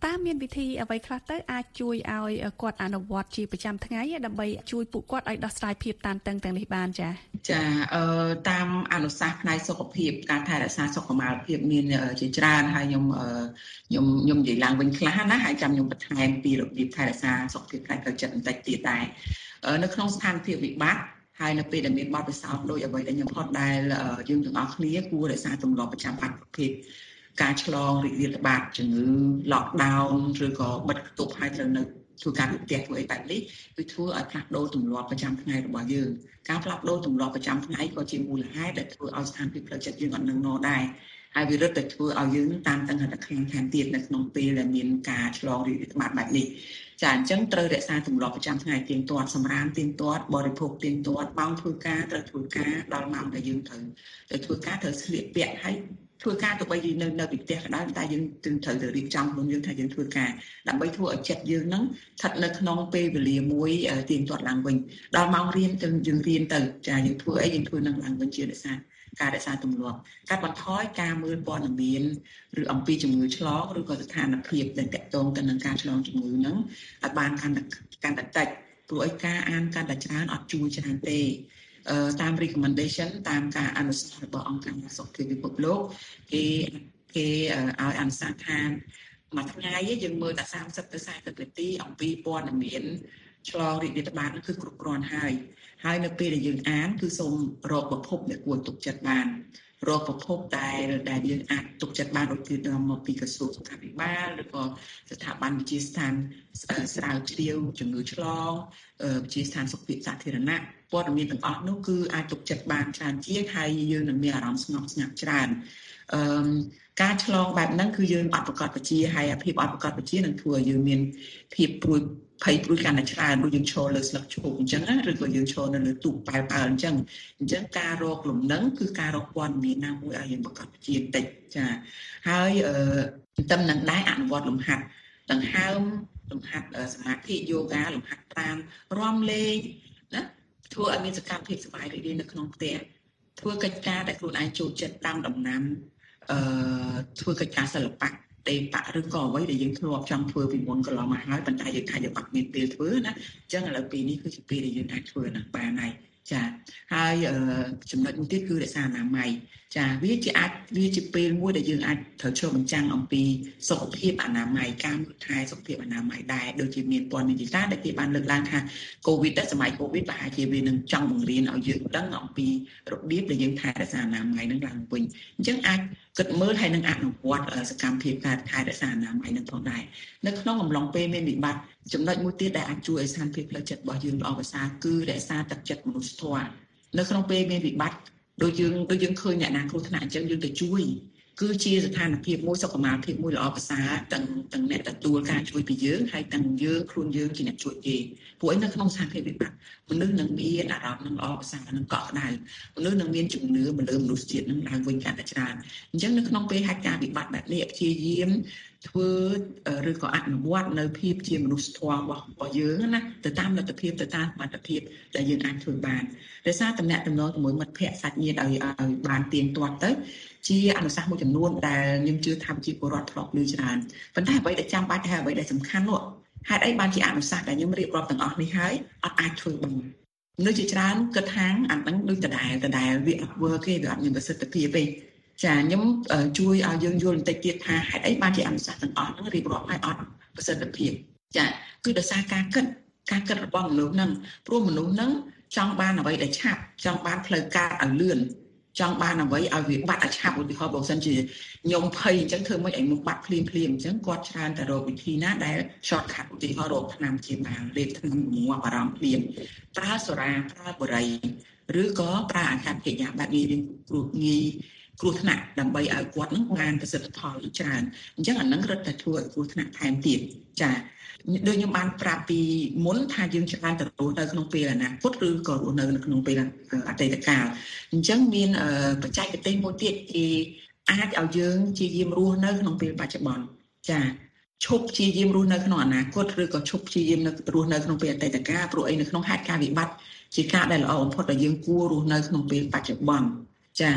តើមានវិធីអ្វីខ្លះទៅអាចជួយឲ្យគាត់អនុវត្តជាប្រចាំថ្ងៃដើម្បីជួយពួកគាត់ឲ្យដោះស្រាយភាពតានតឹងទាំងនេះបានចា៎ចាអឺតាមអនុសាសន៍ផ្នែកសុខភាពការថែរក្សាសុខុមាលភាពមានជាច្រើនហើយខ្ញុំខ្ញុំខ្ញុំនិយាយឡើងវិញខ្លះណាហើយចាំខ្ញុំបន្ថែមពីរបៀបថែរក្សាសុខភាពផ្នែកផ្លូវចិត្តបន្តិចទៀតដែរនៅក្នុងស្ថានភាពវិបត្តិហើយនៅពេលដែលមានបទពិសោធន៍ដូចអ្វីដែលខ្ញុំផុតដែលយើងទាំងអស់គ្នាគួររក្សាទម្លាប់ប្រចាំបាច់ប្រភេទការឆ្លងរីករាលដាលជំងឺ lockdown ឬក៏បិទគប់ហើយត្រូវនៅធ្វើការពីផ្ទះធ្វើអីបែបនេះគឺធ្វើឲ្យផ្លាស់ប្ដូរទម្លាប់ប្រចាំថ្ងៃរបស់យើងការផ្លាស់ប្ដូរទម្លាប់ប្រចាំថ្ងៃក៏ជាមូលហេតុដែលធ្វើឲ្យស្ថានភាពផ្លូវចិត្តយើងអត់នឹងណដែរហើយវារឹតតែធ្វើឲ្យយើងតាមតឹងហត្ថខ្លាំងថែមទៀតនៅក្នុងពេលដែលមានការឆ្លងរីករាលដាលបែបនេះចាអញ្ចឹងត្រូវរក្សាទម្លាប់ប្រចាំថ្ងៃទៀងទាត់សម្រាមទៀងទាត់បរិភោគទៀងទាត់ម៉ោងធ្វើការត្រូវធ្វើការដល់ម៉ោងដែលយើងត្រូវទៅធ្វើការត្រូវស្លៀកពាក់ហើយធ្វើការទៅបីយើងនៅនៅពីផ្ទះក៏ដោយតែយើងត្រូវទៅរៀបចំខ្លួនយើងថាយើងធ្វើការដើម្បីធ្វើឲ្យចិត្តយើងហ្នឹងស្ថិតនៅក្នុងពេលវេលាមួយទៀងទាត់ឡើងវិញដល់ម៉ោងរៀនទៅយើងរៀនទៅចាយើងធ្វើអីយើងធ្វើនឹងឡើងវិញជារក្សាការរក្សាទម្លាប់កាត់បន្ថយការមើលព័ត៌មានឬអំពីជំងឺឆ្លងឬក៏ស្ថានភាពដែលទាក់ទងទៅនឹងការឆ្លងជំងឺហ្នឹងឲ្យបានកាន់តែកាន់តែតិចព្រោះឲ្យការអានកាន់តែច្រើនអត់ជួយច្រើនទេតាម recommendation តាមការអនុសាសន៍របស់អង្គការសុខភាពពិភពលោកគេគេឲ្យអនុសាសន៍ថាមួយថ្ងៃយើងមើលតែសាមសិបទៅសែសិបនាទីអំពីព័ត៌មានឆ្លងរីករាលដាលនោះគឺគ្រប់គ្រាន់ហើយហើយនៅពេលដែលយើងអានគឺសូមរកប្រភពដែលគួរទុកចិត្តបានរកប្រភពដែលដែលយើងអាចទុកចិត្តបានដូចជាដល់មកពីក្រសួងសុខាភិបាលឬក៏ស្ថាប័នវិទ្យាស្ថានស្រាវជ្រាវជំងឺឆ្លងវិទ្យាស្ថានសុខភាពសាធារណៈព័ត៌មានទាំងអស់នោះគឺអាចទុកចិត្តបានច្រើនជាងហើយយើងនឹងមានអារម្មណ៍ស្ងប់ស្ងាត់ច្រើនអឺការឆ្លងបែបហ្នឹងគឺយើងអត់ប្រកបវិជ្ជាហើយភាពអត់ប្រកបវិជ្ជានឹងធ្វើឲ្យយើងមានភាពព្រួយភ័យព្រួយកាន់តែច្រើនដូចយើងឈរលើស្លឹកឈូកអញ្ចឹងណាឬក៏យើងឈរនៅលើទូកប៉ែលប៉ែលអញ្ចឹងអញ្ចឹងការរកលំនឹងគឺការរកព័ត៌មានណាមួយឲ្យយើងប្រកបវិជ្ជាបន្តិចចាហើយអឺតាមនឹងដែរអនុវត្តលំហាត់ដង្ហើមលំហាត់សមាធិយូហ្គាលំហាត់តាមរាំលេងណាធ្វើឲ្យមានសកម្មភាពសប្បាយរីករាយនៅក្នុងផ្ទះធ្វើកិច្ចការដែលខ្លួនឯងចូលចិត្តតាមដំណាំអឺធ្វើកិច្ចការសិល្បៈទេបៈឬក៏អ្វីដែលយើងធ្លាប់ចង់ធ្វើពីមុនកន្លងមកហើយប៉ុន្តែយើងអាចយកអត់មានពេលធ្វើណាអញ្ចឹងឥឡូវពេលនេះគឺជាពេលដែលយើងអាចធ្វើនឹងបានហើយចាហើយចំណុចមួយទៀតគឺរក្សាអនាម័យចាវាជាអាចវាជាពេលមួយដែលយើងអាចត្រូវឆ្លុះបញ្ចាំងអំពីសុខភាពអនាម័យការមើលថែសុខភាពអនាម័យដែរដូចជាមានព័ត៌មានជាច្រើនដែលគេបានលើកឡើងថាកូវីដតែសម័យកូវីដប្រហែលជាវានឹងចង់បង្រៀនឲ្យយើងដឹងអំពីរបៀបដែលយើងថែរក្សាអនាម័យនឹងឡើងវិញអញ្ចឹងអាចគិតមើលហើយនឹងអនុវត្តសកម្មភាពការថែរក្សាអនាម័យនឹងផងដែរនៅក្នុងអំឡុងពេលមានវិបត្តិចំណុចមួយទៀតដែលអាចជួយឲ្យស្ថានភាពផ្លូវចិត្តរបស់យើងល្អប្រសើរគឺរក្សាទឹកចិត្តមនុស្សធម៌នៅក្នុងពេលមានវិបត្តិដូចយើងដូចយើងឃើញអ្នកណាគ្រោះថ្នាក់អញ្ចឹងយើងទៅជួយគឺជាស្ថានភាពមួយសុខុមាលភាពមួយល្អប្រសើរទាំងទាំងអ្នកទទួលការជួយពីយើងហើយទាំងយើងខ្លួនយើងជាអ្នកជួយគេព្រោះឯនៅក្នុងស្ថានភាពវិបត្តិមនុស្សនឹងមានអារម្មណ៍នឹងល្អប្រសើរនឹងកក់ក្ដៅមនុស្សនឹងមានជំនឿមកលើមនុស្សជាតិនឹងឡើងវិញកាន់តែច្រើនអញ្ចឹងនៅក្នុងពេលហេតុការណ៍វិបត្តិបែបនេះព្យាយាមធ្វើឬក៏អនុវត្តនៅភាពជាមនុស្សធម៌របស់របស់យើងណាទៅតាមលទ្ធភាពទៅតាមសមត្ថភាពដែលយើងអាចធ្វើបានដោយសារតំណែងតំណងជាមួយមិត្តភ័ក្តិសាច់ញាតិឲ្យឲ្យបានទៀងទាត់ទៅជាអនុសាសន៍មួយចំនួនដែលខ្ញុំជឿថាជាពលរដ្ឋធ្លាប់ឮច្រើនប៉ុន្តែអ្វីដែលចាំបាច់ហើយអ្វីដែលសំខាន់នោះហេតុអីបានជាអនុសាសន៍ដែលខ្ញុំរៀបរាប់ទាំងអស់នេះហើយអត់អាចធ្វើបាននៅជាច្រើនគិតថាអាហ្នឹងដូចដដែលដដែលវាអត់ work ទេវាអត់មានប្រសិទ្ធភាពទេចាខ្ញុំជួយឲ្យយើងយល់បន្តិចទៀតថាហេតុអីបានជាអនុសាសន៍ទាំងអស់ហ្នឹងរៀបរាប់ឲ្យអត់ប្រសិទ្ធភាពចាគឺដោយសារការគិតការគិតរបស់មនុស្សហ្នឹងព្រោះមនុស្សហ្នឹងចង់បានអ្វីដែលឆាប់ចង់បានផ្លូវការឲ្យលឿនចង់បានអ្វីឲ្យវាបាត់ឲ្យឆាប់ឧទាហរណ៍បើសិនជាខ្ញុំភ័យអញ្ចឹងធ្វើមិនឲ្យមុខបាត់ភ្លាមភ្លាមអញ្ចឹងគាត់ច្រើនតែរកវិធីណាដែល short cut ឧទាហរណ៍រកថ្នាំជាបានលេបថ្នាំងាប់អារម្មណ៍ភ្លាមប្រើសូរ៉ាប្រើបរិយឬក៏ប្រើអាកប្បកិរិយាបែបនេះរៀងគ្រោះងាយគ្រោះថ្នាក់ដើម្បីឲ្យគាត់នឹងបានប្រសិទ្ធផលច្រើនអញ្ចឹងអានឹងរឹតតែធ្វើឲ្យគ្រោះថ្នាក់ថែមទៀតចាដូចខ្ញុំបានប្រាប់ពីមុនថាយើងច្រើនទៅរស់នៅក្នុងពេលអនាគតឬក៏រស់នៅក្នុងពេលអតីតកាលអញ្ចឹងមានបច្ចេកទេសមួយទៀតគេអាចឲ្យយើងជាយាមរស់នៅក្នុងពេលបច្ចុប្បន្នចាឈប់ជាយាមរស់នៅក្នុងអនាគតឬក៏ឈប់ជាយាមនៅរស់នៅក្នុងពេលអតីតកាលព្រោះអីនៅក្នុងហេតុការណ៍វិបត្តិជាការដែលល្អបំផុតដែលយើងគួររស់នៅក្នុងពេលបច្ចុប្បន្នចា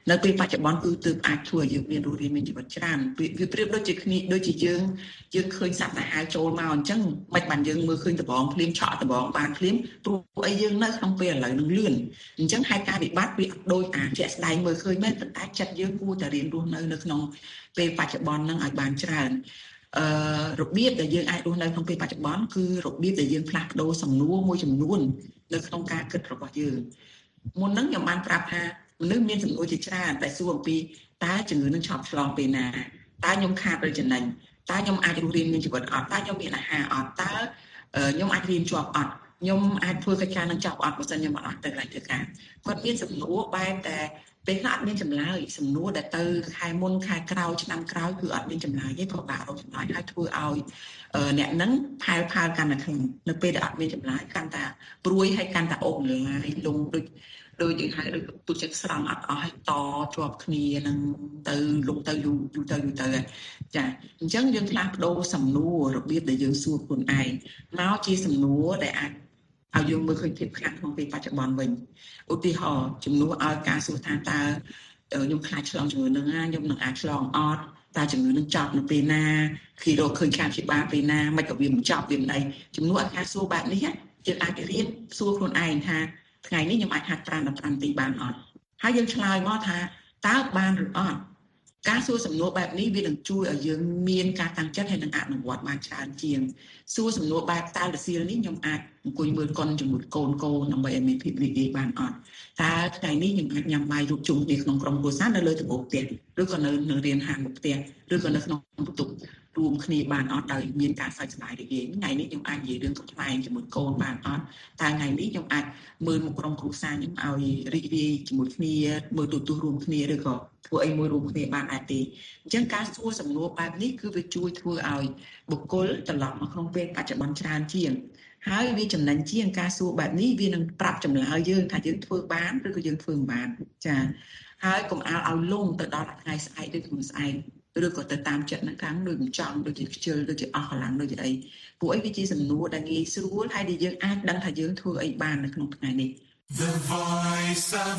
នៅពេលបច្ចុប្បន្នគឺទើបអាចធ្វើឲ្យយើងមានរស់រានមានជីវិតច្រើនវាប្រៀបដូចជាគ្នាដូចជាយើងយើងឃើញសត្វសាហាវចូលមកអញ្ចឹងមិនបានយើងមើលឃើញដបងភ្លាមឆក់ដបងបានភ្លាមព្រោះអីយើងនៅក្នុងពេលឥឡូវនឹងលឿនអញ្ចឹងហេតុការវិបត្តិវាអត់ដូចអាជាក់ស្ដែងមើលឃើញមែនប៉ុន្តែចិត្តយើងគួរតែរៀនរស់នៅនៅក្នុងពេលបច្ចុប្បន្នហ្នឹងឲ្យបានច្រើនអឺរបៀបដែលយើងអាចរស់នៅក្នុងពេលបច្ចុប្បន្នគឺរបៀបដែលយើងផ្លាស់ប្ដូរសំណួរមួយចំនួននៅក្នុងការគិតរបស់យើងមុនហ្នឹងខ្ញុំបានប្រាប់ថាមនុស្សមានសំណួរជាច្រើនតែសួរអំពីតើជំងឺនឹងឈប់ឆ្លងពេលណាតើខ្ញុំខាតឬចំណេញតើខ្ញុំអាចរស់រានមានជីវិតអត់តើខ្ញុំមានអាហារអត់តើខ្ញុំអាចរៀនជាប់អត់ខ្ញុំអាចធ្វើកិច្ចការនឹងចប់អត់បើមិនខ្ញុំអត់ទៅកន្លែងធ្វើការគាត់មានសំណួរបែបតែពេលខ្លះអត់មានចម្លើយសំណួរដែលទៅខែមុនខែក្រោយឆ្នាំក្រោយគឺអត់មានចម្លើយទេព្រោះបាក់រកចម្លើយហើយធ្វើឲ្យអ្នកហ្នឹងផែលផាលកាន់តែខ្លាំងនៅពេលដែលអត់មានចម្លើយកាន់តែព្រួយហើយកាន់តែអូសលាយលងដូចដូចយើងហៅដូចទូចិត្តស្រង់អត់អស់ហើយតជាប់គ្នានឹងទៅលុកទៅយូរយូរទៅយូរទៅចាអញ្ចឹងយើងផ្លាស់ប្ដូរសំណួររបៀបដែលយើងសួរខ្លួនឯងមកជាសំណួរដែលអាចឲ្យយើងមើលឃើញភាពខ្លាំងក្នុងពេលបច្ចុប្បន្នវិញឧទាហរណ៍ជំនួសឲ្យការសួរថាតើខ្ញុំខ្លាចឆ្លងជំងឺនឹងណាខ្ញុំនឹងអាចឆ្លងអត់តើជំងឺនឹងចប់នៅពេលណាគឺរកឃើញការព្យាបាលពេលណាមិនក៏វាមិនចប់វាមិនអីជំនួសឲ្យការសួរបែបនេះយើងអាចរៀនសួរខ្លួនឯងថាថ្ងៃនេះខ្ញុំអាចហាត់ប្រាណដល់ប្រាំទីបានអត់ហើយយើងឆ្លើយមកថាតើបានឬអត់ការសួរសំណួរបែបនេះវានឹងជួយឲ្យយើងមានការតាំងចិត្តហើយនឹងអនុវត្តបានច្រើនជាងសួរសំណួរបែបតើរសៀលនេះខ្ញុំអាចអង្គុយមើលកុនជាមួយកូនកូនដើម្បីឲ្យមានភាពរីករាយបានអត់តើថ្ងៃនេះខ្ញុំអាចញ៉ាំបាយរួមជុំគ្នាក្នុងក្រុមគ្រួសារនៅលើដំបូលផ្ទះឬក៏នៅនៅរៀនហាងមុខផ្ទះឬក៏នៅក្នុងបន្ទប់រួមគ្នាបានអត់ដោយមានការសើចសប្បាយរីករាយថ្ងៃនេះខ្ញុំអាចនិយាយរឿងកំ pl ែងជាមួយកូនបានអត់តែថ្ងៃនេះខ្ញុំអាចមើលមុខក្រុមគ្រួសារខ្ញុំឲ្យរីករាយជាមួយគ្នាមើលទូទួលរួមគ្នាឬក៏ធ្វើអីមួយរួមគ្នាបានដែរទេអញ្ចឹងការសួរសំណួរបែបនេះគឺវាជួយធ្វើឲ្យបុគ្គលត្រឡប់មកក្នុងពេលបច្ចុប្បន្នច្រើនជាងហើយវាចំណេញជាងការសួរបែបនេះវានឹងប្រាប់ចម្លើយយើងថាយើងធ្វើបានឬក៏យើងធ្វើមិនបានចាហើយកុំអាលឲ្យលងទៅដល់ថ្ងៃស្អែកឬថ្ងៃស្អែកឬក៏ទៅតាមចិត្តនឹងខាងដូចមិនចង់ដូចជាខ្ជិលដូចជាអស់កម្លាំងដូចជាអីពួកអីវាជាសំណួរដែលងាយស្រួលហើយដែលយើងអាចដឹងថាយើងធ្វើអីបាននៅក្នុងថ្ងៃនេះ The Voice of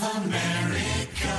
America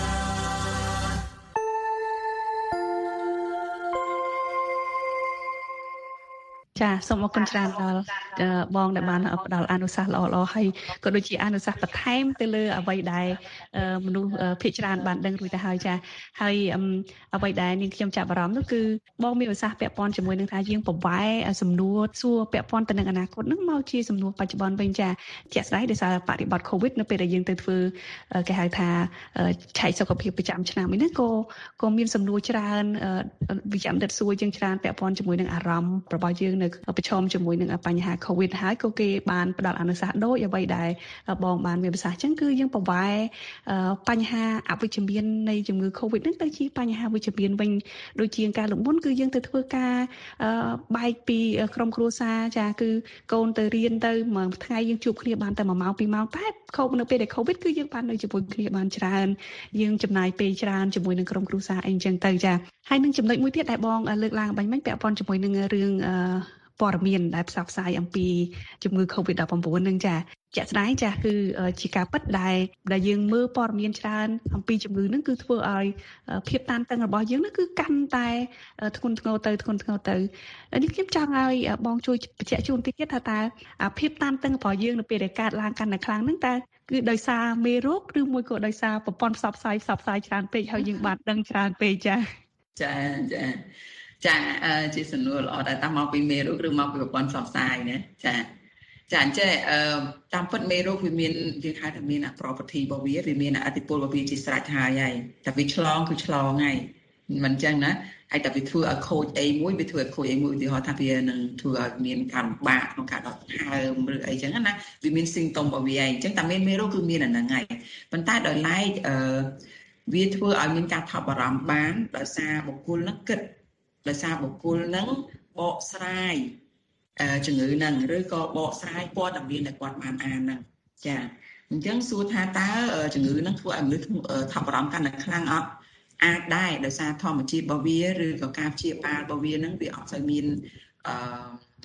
ចាសូមអរគុណច្រើនដល់បងដែលបានផ្ដល់អនុសាសន៍ល្អៗហើយក៏ដូចជាអនុសាសន៍បន្ថែមទៅលើអ្វីដែលមនុស្សភាគច្រើនបានដឹងរួចទៅហើយចាហើយអ្វីដែលនាងខ្ញុំចាប់អារម្មណ៍នោះគឺបងមានឧស្សាហ៍ពាក់ព័ន្ធជាមួយនឹងថាយើងប្រវែសំណួរសួរពាក់ព័ន្ធទៅនឹងអនាគតនឹងមកជាសំណួរបច្ចុប្បន្នវិញចាជាក់ស្ដែងដោយសារបរិបទ COVID នៅពេលដែលយើងទៅធ្វើគេហៅថាឆែកសុខភាពប្រចាំឆ្នាំនេះក៏ក៏មានសំណួរច្រើនវិជ្ជាបណ្ឌិតសួរយើងច្រើនពាក់ព័ន្ធជាមួយនឹងអារម្មណ៍របស់យើងនៅប្រឈមជាមួយនឹងបញ្ហា COVID ហើយក៏គេបានផ្ដល់អនុសាសន៍ដូចអ្វីដែលបងបានមានប្រសាសន៍អញ្ចឹងគឺយើងប្រវែបញ្ហាអវិជ្ជមាននៃជំងឺ COVID ហ្នឹងទៅជាបញ្ហាវិជ្ជមានវិញដូចជាការលំមុនគឺយើងទៅធ្វើការបែកពីក្រុមគ្រួសារចាគឺកូនទៅរៀនទៅមួយថ្ងៃយើងជួបគ្នាបានតែមួយម៉ោងពីរម៉ោងតែខុសនៅពេលដែល COVID គឺយើងបាននៅជាមួយគ្នាបានច្រើនយើងចំណាយពេលច្រើនជាមួយនឹងក្រុមគ្រួសារអីអញ្ចឹងទៅចាហើយនឹងចំណុចមួយទៀតដែលបងលើកឡើងបាញ់មិញពាក់ព័ន្ធជាមួយនឹងរឿងព័ត៌មានដែលផ្សព្វផ្សាយអំពីជំងឺ COVID ដប់ប្រាំបួន នឹងចាជាក់ស្ដែងចាគឺជាការពិតដែលដែលយើងមើលព័ត៌មានច្រើនអំពីជំងឺនឹងគឺធ្វើឲ្យភាពតានតឹងរបស់យើងនឹងគឺកាន់តែធ្ងន់ធ្ងរទៅធ្ងន់ធ្ងរទៅនេះខ្ញុំចង់ឲ្យបងជួយបញ្ជាក់ជូនតិចទៀតថាតើភាពតានតឹងរបស់យើងនៅពេលដែលកើតឡើងកាន់តែខ្លាំងហ្នឹងតើគឺដោយសារមេរោគឬមួយក៏ដោយសារប្រព័ន្ធផ្សព្វផ្សាយផ្សព្វផ្សាយច្រើនពេកហើយយើងបានដឹងច្រើនពេកចាចាចាចាជាសំណួរល្អដែរតាមមកពីមេរោគឬមកពីប្រព័ន្ធផ្សព្វផ្សាយណាចាចាអញ្ចឹងតាមពិតមេរោគវាមានយើងហៅថាមានអប្រប្រតិរបស់វាវាមានអតិពលរបស់វាជាស្រេចហើយហើយតែវាឆ្លងគឺឆ្លងហើយមិនអញ្ចឹងណាហើយតែវាធ្វើឲ្យខូចអីមួយវាធ្វើឲ្យខូចអីមួយឧទាហរណ៍ថាវានឹងធ្វើឲ្យមានការលំបាកក្នុងការដកដង្ហើមឬអីចឹងណាវាមាន symptom របស់វាឯងអញ្ចឹងតែមានមេរោគគឺមានអាហ្នឹងហើយប៉ុន្តែដោយឡែកអឺវាធ្វើឲ្យមានការថប់បារម្ភបានដោយសារបុគ្គលហ្នឹងគិតដោយសារបុគ្គលហ្នឹងបកស្រាយជំងឺហ្នឹងឬក៏បកស្រាយព័ត៌មានដែលគាត់បានអានហ្នឹងចាអញ្ចឹងសួរថាតើជំងឺហ្នឹងធ្វើឲ្យមនុស្សថប់បារម្ភកាន់តែខ្លាំងអត់អាចដែរដោយសារធម្មជាតិរបស់វាឬក៏ការព្យាបាលរបស់វាហ្នឹងវាអត់សូវមានអឺ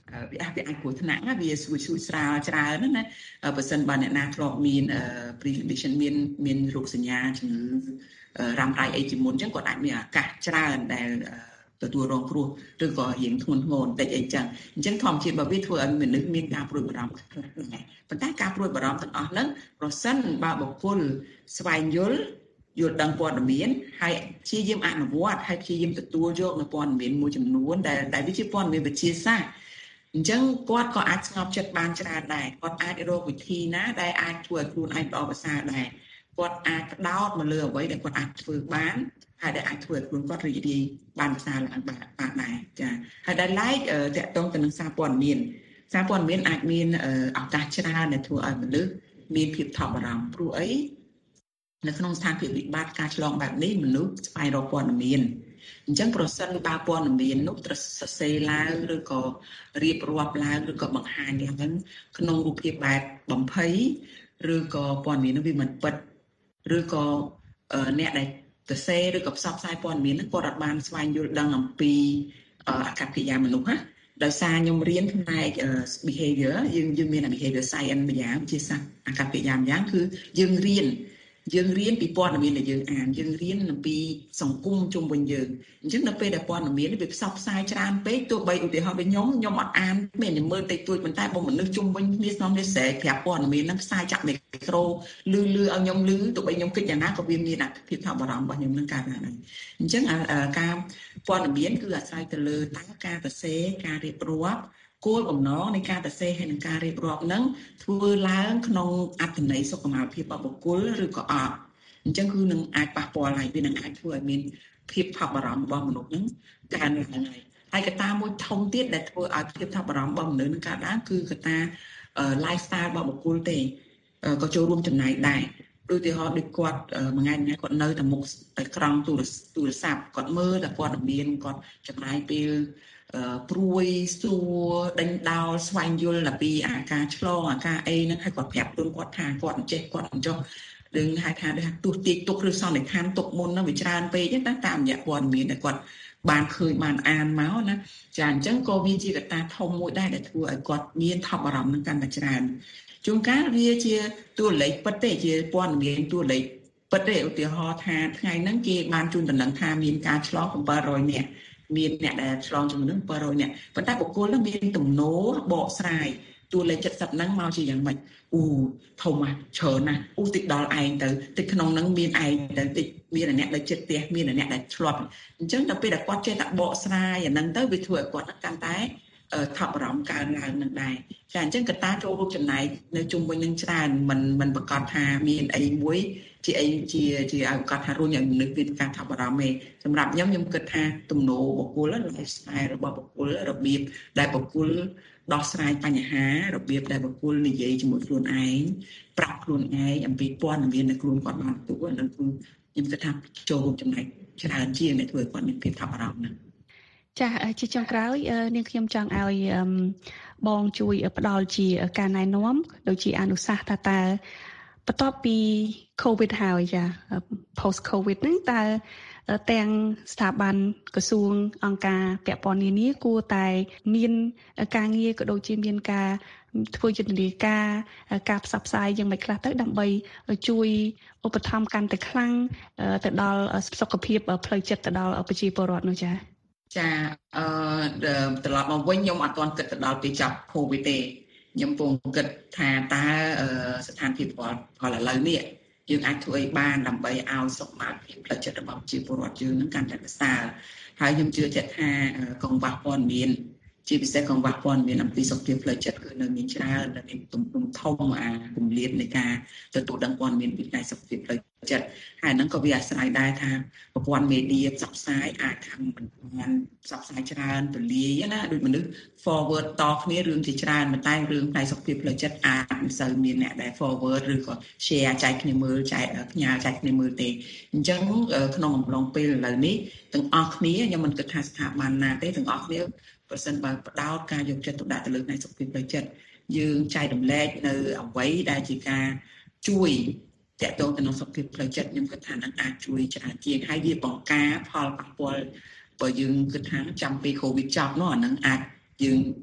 វាអាចវាអាចគ្រោះថ្នាក់វាស្រួយស្រួយស្រាលច្រើនណាបើសិនបើអ្នកណាធ្លាប់មាន pre-condition មានមានរោគសញ្ញាជំងឺរ៉ាំរ៉ៃអីជាមុនអញ្ចឹងគាត់អាចមានឱកាសច្រើនដែលទទួលរងគ្រោះឬក៏រៀងធ្ងន់ធ្ងរបន្តិចអីចឹងអញ្ចឹងធម្មជាតិបើវាធ្វើឲ្យមនុស្សមានការព្រួយបារម្ភខ្លះដែរប៉ុន្តែការព្រួយបារម្ភទាំងអស់ហ្នឹងប្រសិនបើបុគ្គលស្វែងយល់យល់ដឹងព័ត៌មានហើយព្យាយាមអនុវត្តហើយព្យាយាមទទួលយកនៅព័ត៌មានមួយចំនួនដែលដែលវាជាព័ត៌មានវិទ្យាសាស្ត្រអញ្ចឹងគាត់ក៏អាចស្ងប់ចិត្តបានច្រើនដែរគាត់អាចរកវិធីណាដែលអាចធ្វើឲ្យខ្លួនឯងល្អប្រសើរដែរគាត់អាចផ្ដោតមកលើអ្វីដែលគាត់អាចធ្វើបានហើយដែលអាចធ្វើឲ្យខ្លួនគាត់រីករាយបានប្រសើរឡើងបានបានដែរចា៎ហើយដែលឡែកតកតងទៅនឹងសារព័ត៌មានសារព័ត៌មានអាចមានឱកាសច្រើនដែលធ្វើឲ្យមនុស្សមានភាពថប់បារម្ភព្រោះអីនៅក្នុងស្ថានភាពវិបត្តិការឆ្លងបែបនេះមនុស្សស្វែងរកព័ត៌មានអញ្ចឹងប្រសិនបើព័ត៌មាននោះត្រូវសរសេរឡើងឬក៏រៀបរាប់ឡើងឬក៏បង្ហាញឡើងក្នុងរូបភាពបែបបំភ័យឬក៏ព័ត៌មាននោះវាមិនពិតឬក៏អ្នកដែលសរសេរឬក៏ផ្សព្វផ្សាយព័ត៌មានហ្នឹងគាត់អត់បានស្វែងយល់ដឹងអំពីអាកប្បកិរិយាមនុស្សណាដោយសារខ្ញុំរៀនផ្នែក behavior យើងយើងមាន behavior science ម្យ៉ាងជាសាស្ត្រអាកប្បកិរិយាម្យ៉ាងគឺយើងរៀនយើងរៀនពីព័ត៌មានដែលយើងអានយើងរៀនអំពីសង្គមជុំវិញយើងអញ្ចឹងនៅពេលដែលព័ត៌មានវាផ្សព្វផ្សាយច្រើនពេកទោះបីឧទាហរណ៍ដូចខ្ញុំខ្ញុំអត់អានមានតែមើលតិចតួចប៉ុន្តែបើមនុស្សជុំវិញគ្នាស្នំនេះស្រែកប្រាប់ព័ត៌មានហ្នឹងផ្សាយចាក់មីក្រូលឺលឺឲ្យខ្ញុំលឺទោះបីខ្ញុំគិតយ៉ាងណាក៏វាមានភាពថប់បារម្ភរបស់ខ្ញុំនឹងកើតឡើងដែរអញ្ចឹងការព័ត៌មានគឺអាស្រ័យទៅលើតើការសរសេរការរៀបរាប់គោលបំណងនៃការសរសេរហើយនឹងការរៀបរាប់ហ្នឹងធ្វើឡើងក្នុងអត្ថន័យសុខុមាលភាពរបស់បុគ្គលឬក៏អត់អញ្ចឹងគឺនឹងអាចប៉ះពាល់ហើយវានឹងអាចធ្វើឲ្យមានភាពថប់បារម្ភរបស់មនុស្សហ្នឹងកើនឡើងហើយហើយកត្តាមួយធំទៀតដែលធ្វើឲ្យភាពថប់បារម្ភរបស់មនុស្សនឹងកើតឡើងគឺកត្តា lifestyle របស់បុគ្គលទេក៏ចូលរួមចំណែកដែរដូចឧទាហរណ៍ដូចគាត់មួយថ្ងៃមួយគាត់នៅតែមុខអេក្រង់ទូរទូរស័ព្ទគាត់មើលតែព័ត៌មានគាត់ចំណាយពេលព្រួយសួរដេញដោលស្វែងយល់អំពីអាការឆ្លងអាការអីហ្នឹងហើយគាត់ប្រាប់ខ្លួនគាត់ថាគាត់មិនចេះគាត់មិនចុះរឿងហៅថាដូចទោះទាយទុកឬសន្និដ្ឋានទុកមុនហ្នឹងវាច្រើនពេកណាតាមរយៈព័ត៌មានដែលគាត់បានឃើញបានអានមកណាចាអញ្ចឹងក៏វាជាកត្តាធំមួយដែរដែលធ្វើឲ្យគាត់មានថប់បារម្ភនឹងកាន់តែច្រើនជួនកាលវាជាតួលេខពិតទេជាព័ត៌មានតួលេខពិតទេឧទាហរណ៍ថាថ្ងៃហ្នឹងគេបានជូនដំណឹងថាមានការឆ្លងbảyរយនាក់មានអ្នកដែលឆ្លងជំងឺនឹងbảyរយនាក់ប៉ុន្តែបុគ្គលនោះមានទំនោរបកស្រាយតួលេខเจ็ดสิบហ្នឹងមកជាយ៉ាងម៉េចអូធំណាស់ច្រើនណាស់អូតិចដល់ឯងទៅតិចក្នុងហ្នឹងមានឯងទៅតិចមានអ្នកដែលចិត្តផ្ទះមានអ្នកដែលឆ្លប់អញ្ចឹងដល់ពេលដែលគាត់ចេះតែបកស្រាយអាហ្នឹងទៅវាធ្វើឲ្យគាត់កាន់តែថប់បារម្ភកើនឡើងនឹងដែរចាអញ្ចឹងកត្តាចូលរួមចំណែកនៅជុំវិញនឹងច្រើនមិនមិនប្រកាសថាមានអីមួយជាអីជាជាឲ្យប្រកាសថារុញឲ្យមនុស្សមានការថប់បារម្ភទេសម្រាប់ខ្ញុំខ្ញុំគិតថាទំនោរបុគ្គល lifestyle របស់បុគ្គលរបៀបដែលបុគ្គលដោះស្រាយបញ្ហារបៀបដែលបុគ្គលនិយាយជាមួយខ្លួនឯងប្រាប់ខ្លួនឯងអំពីព័ត៌មានដែលខ្លួនគាត់បានទទួលនឹងគឺខ្ញុំគិតថាចូលរួមចំណែកច្រើនជាងដែលធ្វើឲ្យគាត់មានភាពថប់បារម្ភណាចាជាចុងក្រោយនាងខ្ញុំចង់ឲ្យបងជួយផ្ដល់ជាការណែនាំដូចជាអនុសាសន៍ថាតើបន្ទាប់ពី COVID ហើយចា post COVID ហ្នឹងតើទាំងស្ថាប័នក្រសួងអង្គការពាក់ព័ន្ធនានាគួរតែមានការងារក៏ដូចជាមានការធ្វើយុទ្ធនាការការផ្សព្វផ្សាយយ៉ាងម៉េចខ្លះទៅដើម្បីជួយឧបត្ថម្ភកាន់តែខ្លាំងទៅដល់សុខភាពផ្លូវចិត្តទៅដល់ប្រជាពលរដ្ឋនោះចាចាអឺត្រឡប់មកវិញខ្ញុំអត់ទាន់គិតទៅដល់ពេលចាប់ COVID ទេខ្ញុំពងគិតថាតើស្ថានភាពផលឥឡូវនេះយើងអាចធ្វើអីបានដើម្បីឲ្យសុខភាពផ្លូវចិត្តរបស់ប្រជាពលរដ្ឋយើងនឹងកាន់តែប្រសើរហើយខ្ញុំជឿជាក់ថាកង្វះព័ត៌មានជាពិសេសកង្វះព័ត៌មានអំពីសុខភាពផ្លូវចិត្តគឺនៅមានច្រើនដែលមានទំហំធំអាគម្លាតនៃការទទួលដឹងព័ត៌មានពីផ្នែកសុខភាពផ្លូវចិត្តហើយហ្នឹងក៏វាអាស្រ័យដែរថាប្រព័ន្ធមេឌៀផ្សព្វផ្សាយអាចថាមិនបានផ្សព្វផ្សាយច្រើនទូលាយណាដូចមនុស្ស forward តគ្នារឿងជាច្រើនតែរឿងផ្នែកសុខភាពផ្លូវចិត្តអាចមិនសូវមានអ្នកដែល forward ឬក៏ share ចែកគ្នាមើលចែកផ្ញើចែកគ្នាមើលទេអញ្ចឹងក្នុងអំឡុងពេលឥឡូវនេះទាំងអស់គ្នាខ្ញុំមិនគិតថាស្ថាប័នណាទេទាំងអស់គ្នាប្រសិនបើផ្ដោតការយកចិត្តទុកដាក់ទៅលើផ្នែកសុខភាពផ្លូវចិត្តយើងចែករំលែកនៅអ្វីដែលជាការជួយតកតងទៅនឹងសុខភាពផ្លូវចិត្តខ្ញុំគិតថានឹងអាចជួយច្រើនជាងហើយវាបង្ការផលប៉ះពាល់បើយើងគិតថាចាំពេល COVID ចប់នោះអានឹងអាចយើង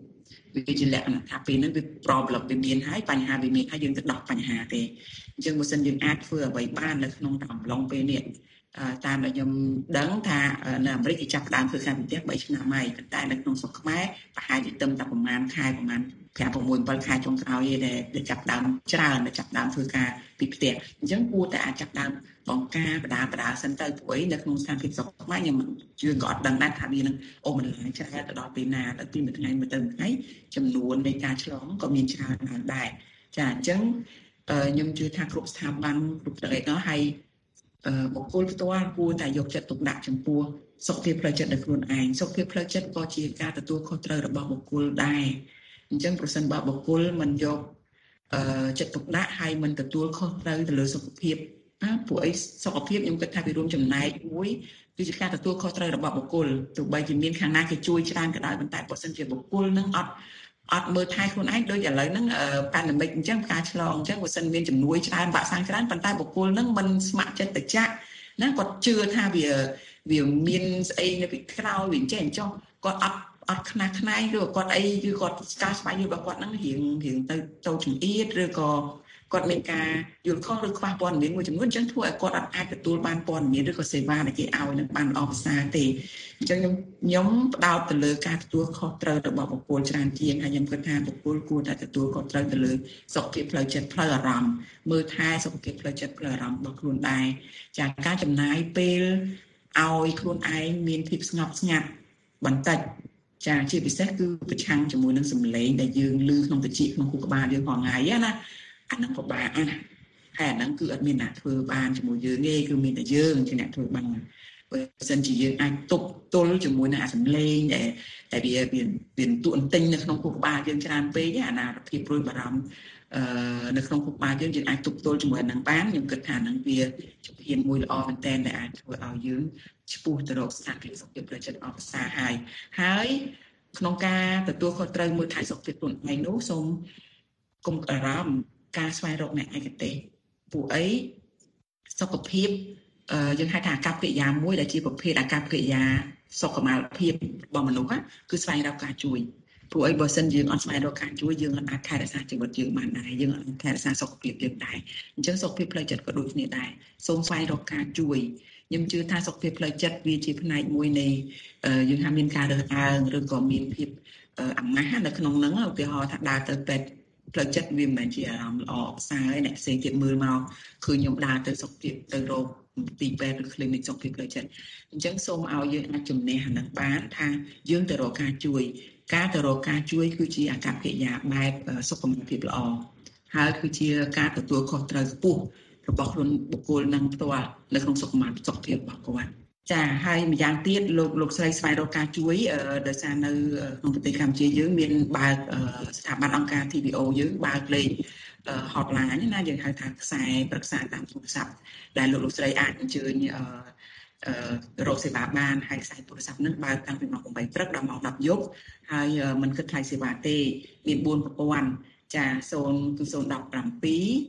វាជាលក្ខណៈថាពេលហ្នឹងវា problem វាមានហើយបញ្ហាវាមានហើយយើងទៅដោះបញ្ហាទេអញ្ចឹងបើសិនយើងអាចធ្វើអ្វីបាននៅក្នុងអំឡុងពេលនេះតាមដែលខ្ញុំដឹងថានៅអាមេរិកគេចាប់ផ្ដើមធ្វើការពីផ្ទះ3ឆ្នាំហើយប៉ុន្តែនៅក្នុងស្រុកខ្មែរប្រហែលជាទៅតែប្រហែលខែប្រហែលប្រាំ6 7ខែចុងក្រោយទេដែលចាប់ផ្ដើមច្រើនដែលចាប់ផ្ដើមធ្វើការពីផ្ទះអញ្ចឹងគួរតែអាចចាប់ផ្ដើមបង្ការបដាបដាសិនទៅព្រោះអីនៅក្នុងស្ថានភាពស្រុកខ្មែរខ្ញុំជឿក៏អត់ដឹងដែរថាវានឹងអូមិនឡើងច្រើនទៅដល់ពេលណាដល់ពីមួយថ្ងៃមួយទៅមួយថ្ងៃចំនួននៃការឆ្លងក៏មានច្រើនឡើងដែរចាអញ្ចឹងខ្ញុំជឿថាគ្រប់ស្ថាប័នគ្រប់ប្រទេសនោះហើយបុគ្គលផ្ទាល់គួរតែយកចិត្តទុកដាក់ចំពោះសុខភាពផ្លូវចិត្តរបស់ខ្លួនឯងសុខភាពផ្លូវចិត្តក៏ជាការទទួលខុសត្រូវរបស់បុគ្គលដែរអញ្ចឹងប្រសិនបើបុគ្គលមិនយកចិត្តទុកដាក់ហើយមិនទទួលខុសត្រូវទៅលើសុខភាពណាពួកអីសុខភាពខ្ញុំគិតថាវារួមចំណែកមួយគឺជាការទទួលខុសត្រូវរបស់បុគ្គលទោះបីជាមានខាងណាគេជួយច្រើនក៏ដោយប៉ុន្តែបើសិនជាបុគ្គលនឹងអត់អត់មើលថែខ្លួនឯងដូចឥឡូវហ្នឹងប៉ាណេមិកអញ្ចឹងការឆ្លងអញ្ចឹងបើសិនមានជំនួយច្រើនបាក់សាំងច្រើនប៉ុន្តែបុគ្គលហ្នឹងមិនស្ម័គ្រចិត្តទៅចាក់ណាគាត់ជឿថាវាវាមានស្អីនៅពីក្រោយវាចេះអញ្ចឹងគាត់អត់អត់ខ្នះខ្នែងឬគាត់អីគឺគាត់ការស្វែងយល់របស់គាត់ហ្នឹងរៀងរៀងទៅទៅចង្អៀតឬក៏គាត់មានការយល់ខុសឬខ្វះព័ត៌មានមួយចំនួនអញ្ចឹងធ្វើឲ្យគាត់អត់អាចទទួលបានព័ត៌មានឬក៏សេវាដែលគេឲ្យនឹងបានល្អប្រសើរទេអញ្ចឹងខ្ញុំខ្ញុំផ្ដោតទៅលើការទទួលខុសត្រូវរបស់បុគ្គលច្រើនជាងហើយខ្ញុំគិតថាបុគ្គលគួរតែទទួលខុសត្រូវទៅលើសុខភាពផ្លូវចិត្តផ្លូវអារម្មណ៍មើលថែសុខភាពផ្លូវចិត្តផ្លូវអារម្មណ៍របស់ខ្លួនដែរចាការចំណាយពេលឲ្យខ្លួនឯងមានភាពស្ងប់ស្ងាត់បន្តិចចាជាពិសេសគឺប្រឆាំងជាមួយនឹងសម្លេងដែលយើងឮក្នុងតិចក្នុងខួរក្បាលយើងផងថ្ងៃណាអាហ្នឹងពិបាកណាហើយអាហ្នឹងគឺអត់មានអ្នកធ្វើបានជាមួយយើងទេគឺមានតែយើងជាអ្នកធ្វើបានបើមិនជាយើងអាចទប់ទល់ជាមួយនឹងអាសម្លេងដែលតែវាវាទួនទិញនៅក្នុងខួរក្បាលយើងច្រើនពេកអាណាភាពព្រួយបារម្ភអឺនៅក្នុងខួរក្បាលយើងយើងអាចទប់ទល់ជាមួយនឹងបានខ្ញុំគិតថាហ្នឹងវាជាភានមួយល្អមែនទែនដែលអាចធ្វើឲ្យយើងឆ្ពោះទៅរកស្ថានភាពសុខភាពផ្លូវចិត្តអបសាហើយហើយក្នុងការទទួលខុសត្រូវមួយថែសុខភាពខ្លួនឯងនោះសូមកុំអារម្មណ៍ការស្វែងរកអ្នកឯកទេសពួកអីសុខភាពយើងហៅថាអាកប្បកិរិយាមួយដែលជាប្រភេទអាកប្បកិរិយាសុខុមាលភាពរបស់មនុស្សគឺស្វែងរកការជួយព្រោះអីបើសិនយើងអត់ស្វែងរកការជួយយើងអាចថែរក្សាជីវិតយើងបានដែរយើងអាចថែរក្សាសុខភាពយើងដែរអញ្ចឹងសុខភាពផ្លូវចិត្តក៏ដូចគ្នាដែរសូមស្វែងរកការជួយខ្ញុំជឿថាសុខភាពផ្លូវចិត្តវាជាផ្នែកមួយនៃយើងថាមានការរើសអើងឬក៏មានភាពអាម៉ាស់នៅក្នុងហ្នឹងឧទាហរណ៍ថាដើរទៅពេទ្យផ្លូវចិត្តវាមិនមែនជាអារម្មណ៍ល្អអផ្សាយអ្នកផ្សេងទៀតមើលមកឃើញខ្ញុំដើរទៅសុខភាពទៅរកទីពេទ្យឬ clinic សុខភាពផ្លូវចិត្តអញ្ចឹងសូមឲ្យយើងអាចជំនះអានឹងបានថាយើងទៅរកការជួយការទៅរកការជួយគឺជាអាកប្បកិរិយាបែបសុខភាពល្អហើយគឺជាការទទួលខុសត្រូវខ្ពស់របស់ខ្លួនបុគ្គលនឹងផ្ទាល់នៅក្នុងសុខភាពរបស់គាត់ចាហើយម្យ៉ាងទៀតលោកលោកស្រីស្វែងរកការជួយដោយសារនៅក្នុងប្រទេសកម្ពុជាយើងមានបើកស្ថាប័នអង្គការ ធី វី អូ យើងបើកលេខ hotline ណាយើងហៅថាខ្សែប្រឹក្សាតាមទូរស័ព្ទដែលលោកលោកស្រីអាចអញ្ជើញអឺរកសេវាបានហើយខ្សែទូរស័ព្ទនឹងបើកតាំងពីម៉ោងeightព្រឹកដល់ម៉ោងtenយប់ហើយមិនគិតថ្លៃសេវាទេមានfourប្រព័ន្ធចាzeroគឺzero one sevenអឺtwo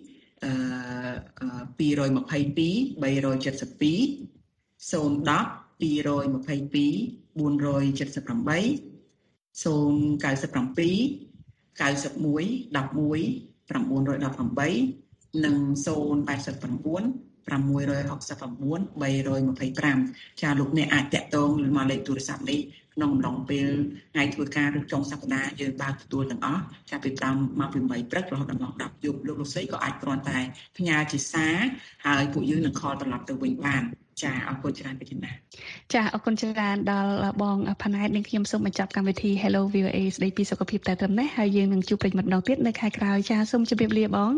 two two three seven two zero one zero two two two four seven eight zero nine seven nine one one one nine one eightនិងzero eight nine nine six six nine three two fiveចាលោកអ្នកអាចតាក់ទងមកលេខទូរស័ព្ទនេះក្នុងអំឡុងពេលថ្ងៃធ្វើការឬចុងសប្តាហ៍យើងបើកទទួលទាំងអស់ចាប់ពីfiveមកពីeightព្រឹករហូតដល់ម៉ោងtenយប់លោកលោកស្រីក៏អាចគ្រាន់តែផ្ញើជាសារហើយពួកយើងនឹងខលត្រឡប់ទៅវិញបានចាអរគុណច្រើនពេកណាចាអរគុណច្រើនដល់បងផាណែតនិងខ្ញុំសូមបញ្ចប់កម្មវិធី Hello វី អូ អេ ស្ដីពីសុខភាពតែត្រឹមនេះហើយយើងនឹងជួបប្រិយមិត្តម្ដងទៀតនៅខែក្រោយចាសូមជម្រាបលាបង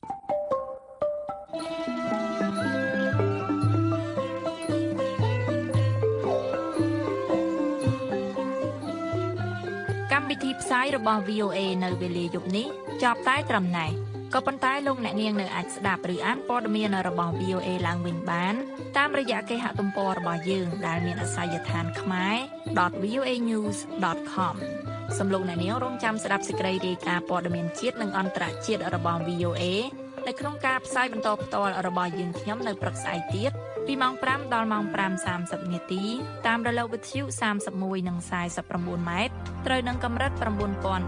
កម្មវិធីផ្សាយរបស់ វី អូ អេ នៅវេលាយប់នេះចប់តែត្រឹមនេះក៏ប៉ុន្តែលោកអ្នកនាងនៅអាចស្ដាប់ឬអានព័ត៌មានរបស់ វី អូ អេ ឡើងវិញបានតាមរយៈគេហទំព័ររបស់យើងដែលមានអាសយដ្ឋាន ខ្មែរ dot v o a news dot com សំលោកអ្នកនាងរងចាំស្ដាប់សេចក្តីរាយការណ៍ព័ត៌មានជាតិនិងអន្តរជាតិរបស់ វី អូ អេ នៅក្នុងការផ្សាយបន្តផ្ទាល់របស់យើងខ្ញុំនៅព្រឹកស្អែកទៀតពីម៉ោងfiveដល់ម៉ោងfive thirtyនាទីតាមរលកវិទ្យុthirty-oneនិងforty-nineម៉ែត្រត្រូវនឹងកម្រិត9320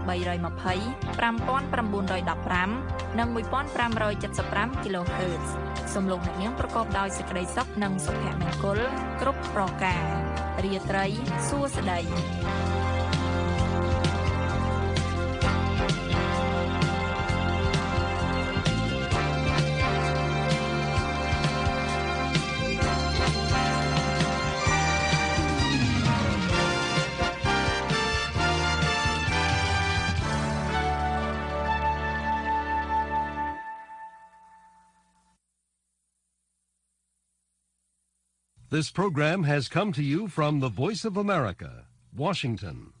5915 និង1575 kHz សំឡេងអ្នកនាងប្រកបដោយសេចក្តីសុខនិងសុភមង្គលគ្រប់ប្រការរាត្រីសួស្តី This program has come to you from the Voice of America, Washington.